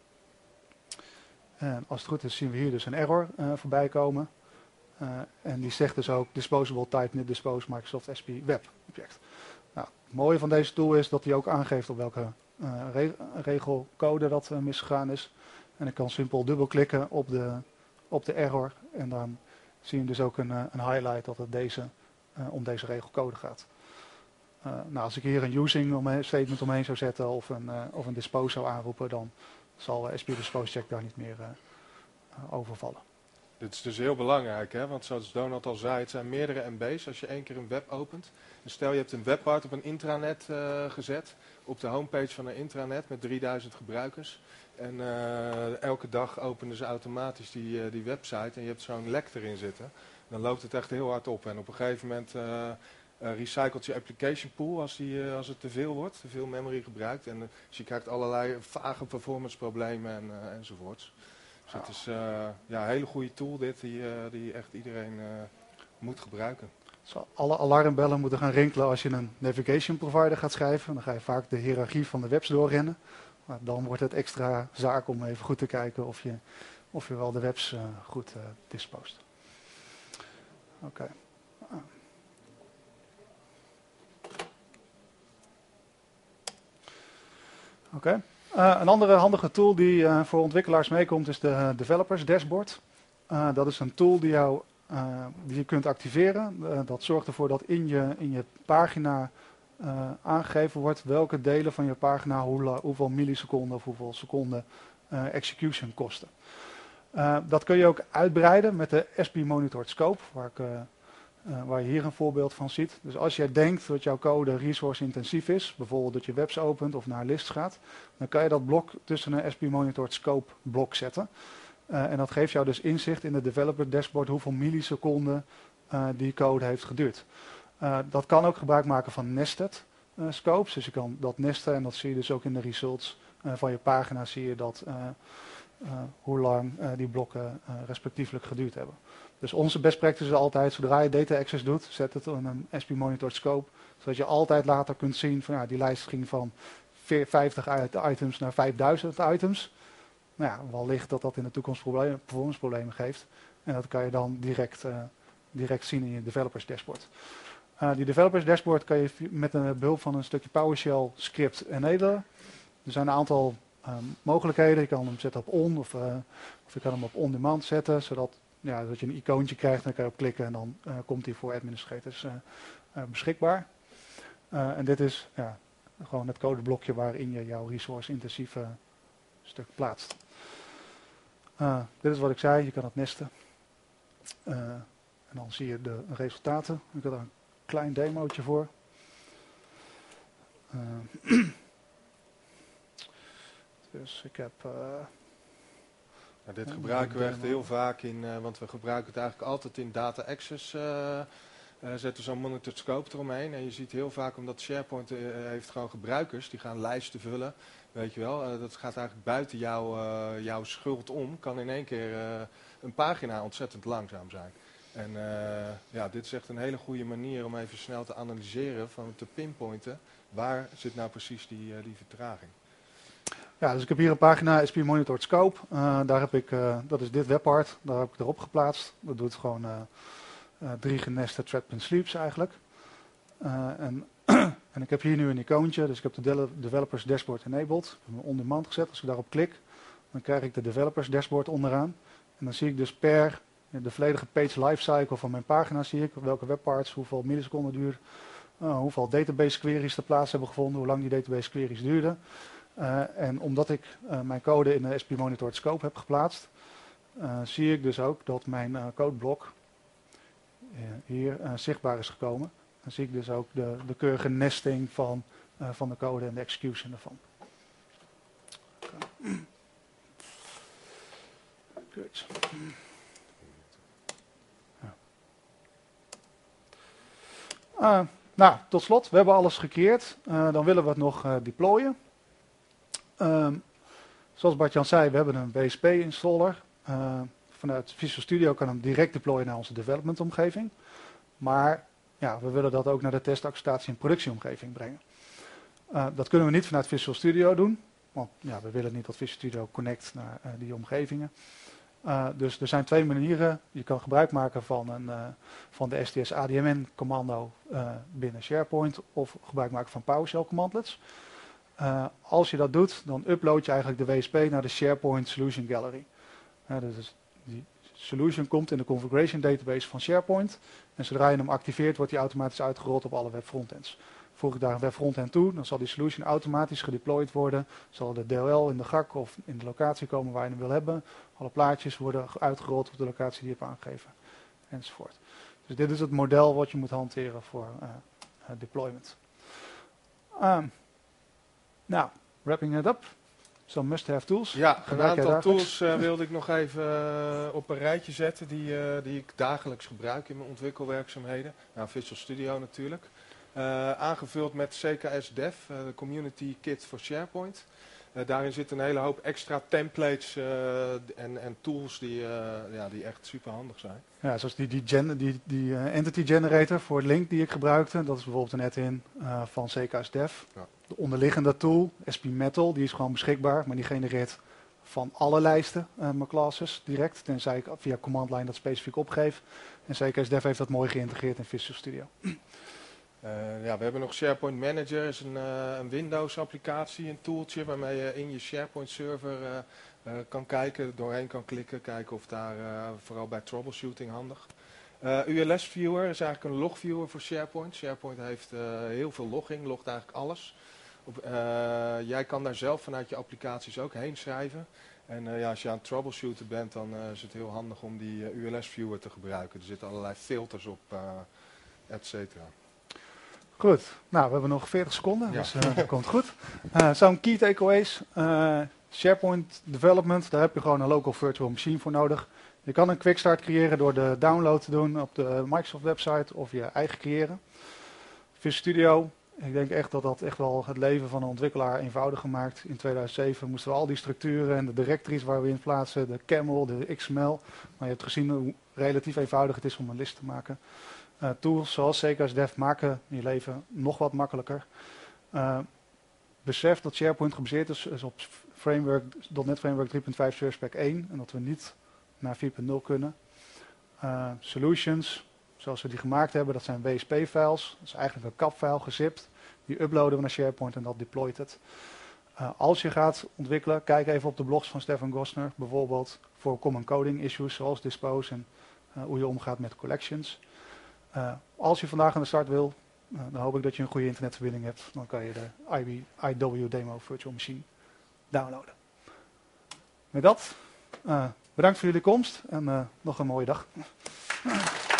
En als het goed is zien we hier dus een error uh, voorbij komen. Uh, en die zegt dus ook disposable type niet dispose Microsoft S P Web object. Nou, het mooie van deze tool is dat hij ook aangeeft op welke uh, re regelcode dat uh, misgegaan is. En ik kan simpel dubbelklikken op de, op de error en dan zie je dus ook een, uh, een highlight dat het deze, uh, om deze regelcode gaat. Uh, nou, als ik hier een using omheen, statement omheen zou zetten of een, uh, of een dispose zou aanroepen, dan zal uh, S P Dispose Check daar niet meer uh, uh, overvallen. Dit is dus heel belangrijk, hè? Want zoals Donald al zei, het zijn meerdere M B's als je één keer een web opent. Dus stel je hebt een webpart op een intranet uh, gezet, op de homepage van een intranet met drieduizend gebruikers. En uh, elke dag openen ze automatisch die, uh, die website en je hebt zo'n lek erin zitten. Dan loopt het echt heel hard op en op een gegeven moment uh, uh, recycelt je application pool als, die, uh, als het te veel wordt, te veel memory gebruikt. En uh, dus je krijgt allerlei vage performance problemen en, uh, enzovoorts. Dus het is uh, ja, een hele goede tool dit, die, uh, die echt iedereen uh, moet gebruiken. Dus alle alarmbellen moeten gaan rinkelen als je een navigation provider gaat schrijven. Dan ga je vaak de hiërarchie van de webs doorrennen. Maar dan wordt het extra zaak om even goed te kijken of je, of je wel de webs uh, goed uh, dispost. Oké. Okay. Ah. Oké. Okay. Uh, een andere handige tool die uh, voor ontwikkelaars meekomt is de uh, Developers Dashboard. Uh, dat is een tool die, jou, uh, die je kunt activeren. Uh, dat zorgt ervoor dat in je, in je pagina uh, aangegeven wordt welke delen van je pagina hoe, hoeveel milliseconden of hoeveel seconden uh, execution kosten. Uh, dat kun je ook uitbreiden met de S P Monitored Scope, waar, ik, uh, uh, waar je hier een voorbeeld van ziet. Dus als jij denkt dat jouw code resource intensief is, bijvoorbeeld dat je webs opent of naar lists gaat, dan kan je dat blok tussen een S P Monitored Scope blok zetten. Uh, en dat geeft jou dus inzicht in de developer dashboard hoeveel milliseconden uh, die code heeft geduurd. Uh, dat kan ook gebruik maken van nested uh, scopes. Dus je kan dat nesten en dat zie je dus ook in de results uh, van je pagina. Zie je dat uh, uh, hoe lang uh, die blokken uh, respectievelijk geduurd hebben. Dus onze best practice is altijd, zodra je data access doet, zet het in een S P monitored scope. Zodat je altijd later kunt zien van ja, die lijst ging van vijftig items naar vijfduizend items. Nou ja, wellicht dat dat in de toekomst problemen, performance problemen geeft. En dat kan je dan direct, uh, direct zien in je developers dashboard. Uh, die developers dashboard kan je met een behulp van een stukje PowerShell script enabelen. Er zijn een aantal um, mogelijkheden. Je kan hem zetten op on of, uh, of je kan hem op on-demand zetten. Zodat ja, dat je een icoontje krijgt en dan kan je op klikken en dan uh, komt hij voor administrators uh, uh, beschikbaar. Uh, en dit is ja, gewoon het codeblokje waarin je jouw resource-intensieve stuk plaatst. Uh, dit is wat ik zei, je kan het nesten. Uh, en dan zie je de resultaten. Ik heb daar een klein demootje voor. Uh, dus ik heb... Uh, ja, dit gebruiken we echt heel vaak in, uh, want we gebruiken het eigenlijk altijd in data access. Uh, uh, zetten zo'n monitored scope eromheen. En je ziet heel vaak, omdat SharePoint uh, heeft gewoon gebruikers, die gaan lijsten vullen. Weet je wel, uh, dat gaat eigenlijk buiten jouw, uh, jouw schuld om. Kan in één keer uh, een pagina ontzettend langzaam zijn. En uh, ja, dit is echt een hele goede manier om even snel te analyseren, van te pinpointen. Waar zit nou precies die, uh, die vertraging? Ja, dus ik heb hier een pagina S P Monitored Scope. Uh, daar heb ik, uh, dat is dit webart. Daar heb ik erop geplaatst. Dat doet gewoon uh, uh, drie genested thread sleeps eigenlijk. Uh, en En ik heb hier nu een icoontje, dus ik heb de de Developers Dashboard enabled. Ik heb hem on-demand gezet. Als ik daarop klik, dan krijg ik de Developers Dashboard onderaan. En dan zie ik dus per de volledige page lifecycle van mijn pagina, zie ik welke webparts, hoeveel milliseconden duurt, uh, hoeveel database queries ter plaatse hebben gevonden, hoe lang die database queries duurden. Uh, en omdat ik uh, mijn code in de S P Monitored Scope heb geplaatst, uh, zie ik dus ook dat mijn uh, codeblok uh, hier uh, zichtbaar is gekomen. Dan zie ik dus ook de, de keurige nesting van, uh, van de code en de execution ervan. Goed. Ja. Uh, nou, tot slot, we hebben alles gecreëerd. Uh, dan willen we het nog uh, deployen. Um, zoals Bart-Jan zei, we hebben een W S P-installer. Uh, vanuit Visual Studio kan hem direct deployen naar onze development omgeving. Maar ja, we willen dat ook naar de testacceptatie en productieomgeving brengen. Uh, dat kunnen we niet vanuit Visual Studio doen. Want ja, we willen niet dat Visual Studio connect naar uh, die omgevingen. Uh, dus er zijn twee manieren. Je kan gebruik maken van, een, uh, van de S T S A D M N commando uh, binnen SharePoint. Of gebruik maken van PowerShell commandlets. Uh, als je dat doet, dan upload je eigenlijk de W S P naar de SharePoint Solution Gallery. Uh, dus die solution komt in de configuration database van SharePoint. En zodra je hem activeert, wordt die automatisch uitgerold op alle webfrontends. Voeg ik daar een webfrontend toe, dan zal die solution automatisch gedeployed worden. Zal de D L L in de G A C of in de locatie komen waar je hem wil hebben. Alle plaatjes worden uitgerold op de locatie die je hebt aangegeven. Enzovoort. Dus dit is het model wat je moet hanteren voor uh, uh, deployment. Um, nou, wrapping it up. Some must-have tools. Ja, een aantal tools uh, wilde ik nog even uh, op een rijtje zetten die, uh, die ik dagelijks gebruik in mijn ontwikkelwerkzaamheden. Nou, Visual Studio natuurlijk. Uh, aangevuld met C K S Dev, uh, de Community Kit voor SharePoint. Uh, daarin zitten een hele hoop extra templates uh, en, en tools die, uh, ja, die echt super handig zijn. Ja, zoals die, die, gen, die, die uh, Entity Generator voor het link die ik gebruikte. Dat is bijvoorbeeld een add-in uh, van C K S Dev. Ja. De onderliggende tool, S P Metal, die is gewoon beschikbaar. Maar die genereert van alle lijsten uh, mijn classes direct. Tenzij ik via command line dat specifiek opgeef. En C K S Dev heeft dat mooi geïntegreerd in Visual Studio. Uh, ja, we hebben nog SharePoint Manager, is een, uh, een Windows applicatie, een tooltje waarmee je in je SharePoint server uh, uh, kan kijken, doorheen kan klikken, kijken of daar, uh, vooral bij troubleshooting handig. Uh, U L S Viewer is eigenlijk een logviewer voor SharePoint. SharePoint heeft uh, heel veel logging, logt eigenlijk alles. Op, uh, jij kan daar zelf vanuit je applicaties ook heen schrijven. En uh, ja, als je aan het troubleshooten bent, dan uh, is het heel handig om die uh, U L S Viewer te gebruiken. Er zitten allerlei filters op, uh, et cetera. Goed, nou we hebben nog veertig seconden, Ja. dus uh, dat komt goed. Uh, Zo'n key takeaways, uh, SharePoint development, daar heb je gewoon een local virtual machine voor nodig. Je kan een quick start creëren door de download te doen op de Microsoft website of je eigen creëren. Visual Studio, ik denk echt dat dat echt wel het leven van een ontwikkelaar eenvoudiger maakt. In tweeduizend zeven moesten we al die structuren en de directories waar we in plaatsen, de camel, de X M L. Maar je hebt gezien hoe relatief eenvoudig het is om een list te maken. Uh, tools zoals C K S Dev maken je leven nog wat makkelijker. Uh, besef dat SharePoint gebaseerd is, is op framework, .NET Framework drie punt vijf Service Pack één en dat we niet naar vier punt nul kunnen. Uh, solutions, zoals we die gemaakt hebben, dat zijn W S P-files. Dat is eigenlijk een cap-file gezipt. Die uploaden we naar SharePoint en dat deployt het. Uh, als je gaat ontwikkelen, kijk even op de blogs van Stefan Gosner. Bijvoorbeeld voor common coding issues zoals dispose en uh, hoe je omgaat met collections. Uh, als je vandaag aan de start wil, uh, dan hoop ik dat je een goede internetverbinding hebt. Dan kan je de I W Demo Virtual Machine downloaden. Met dat, uh, bedankt voor jullie komst en uh, nog een mooie dag.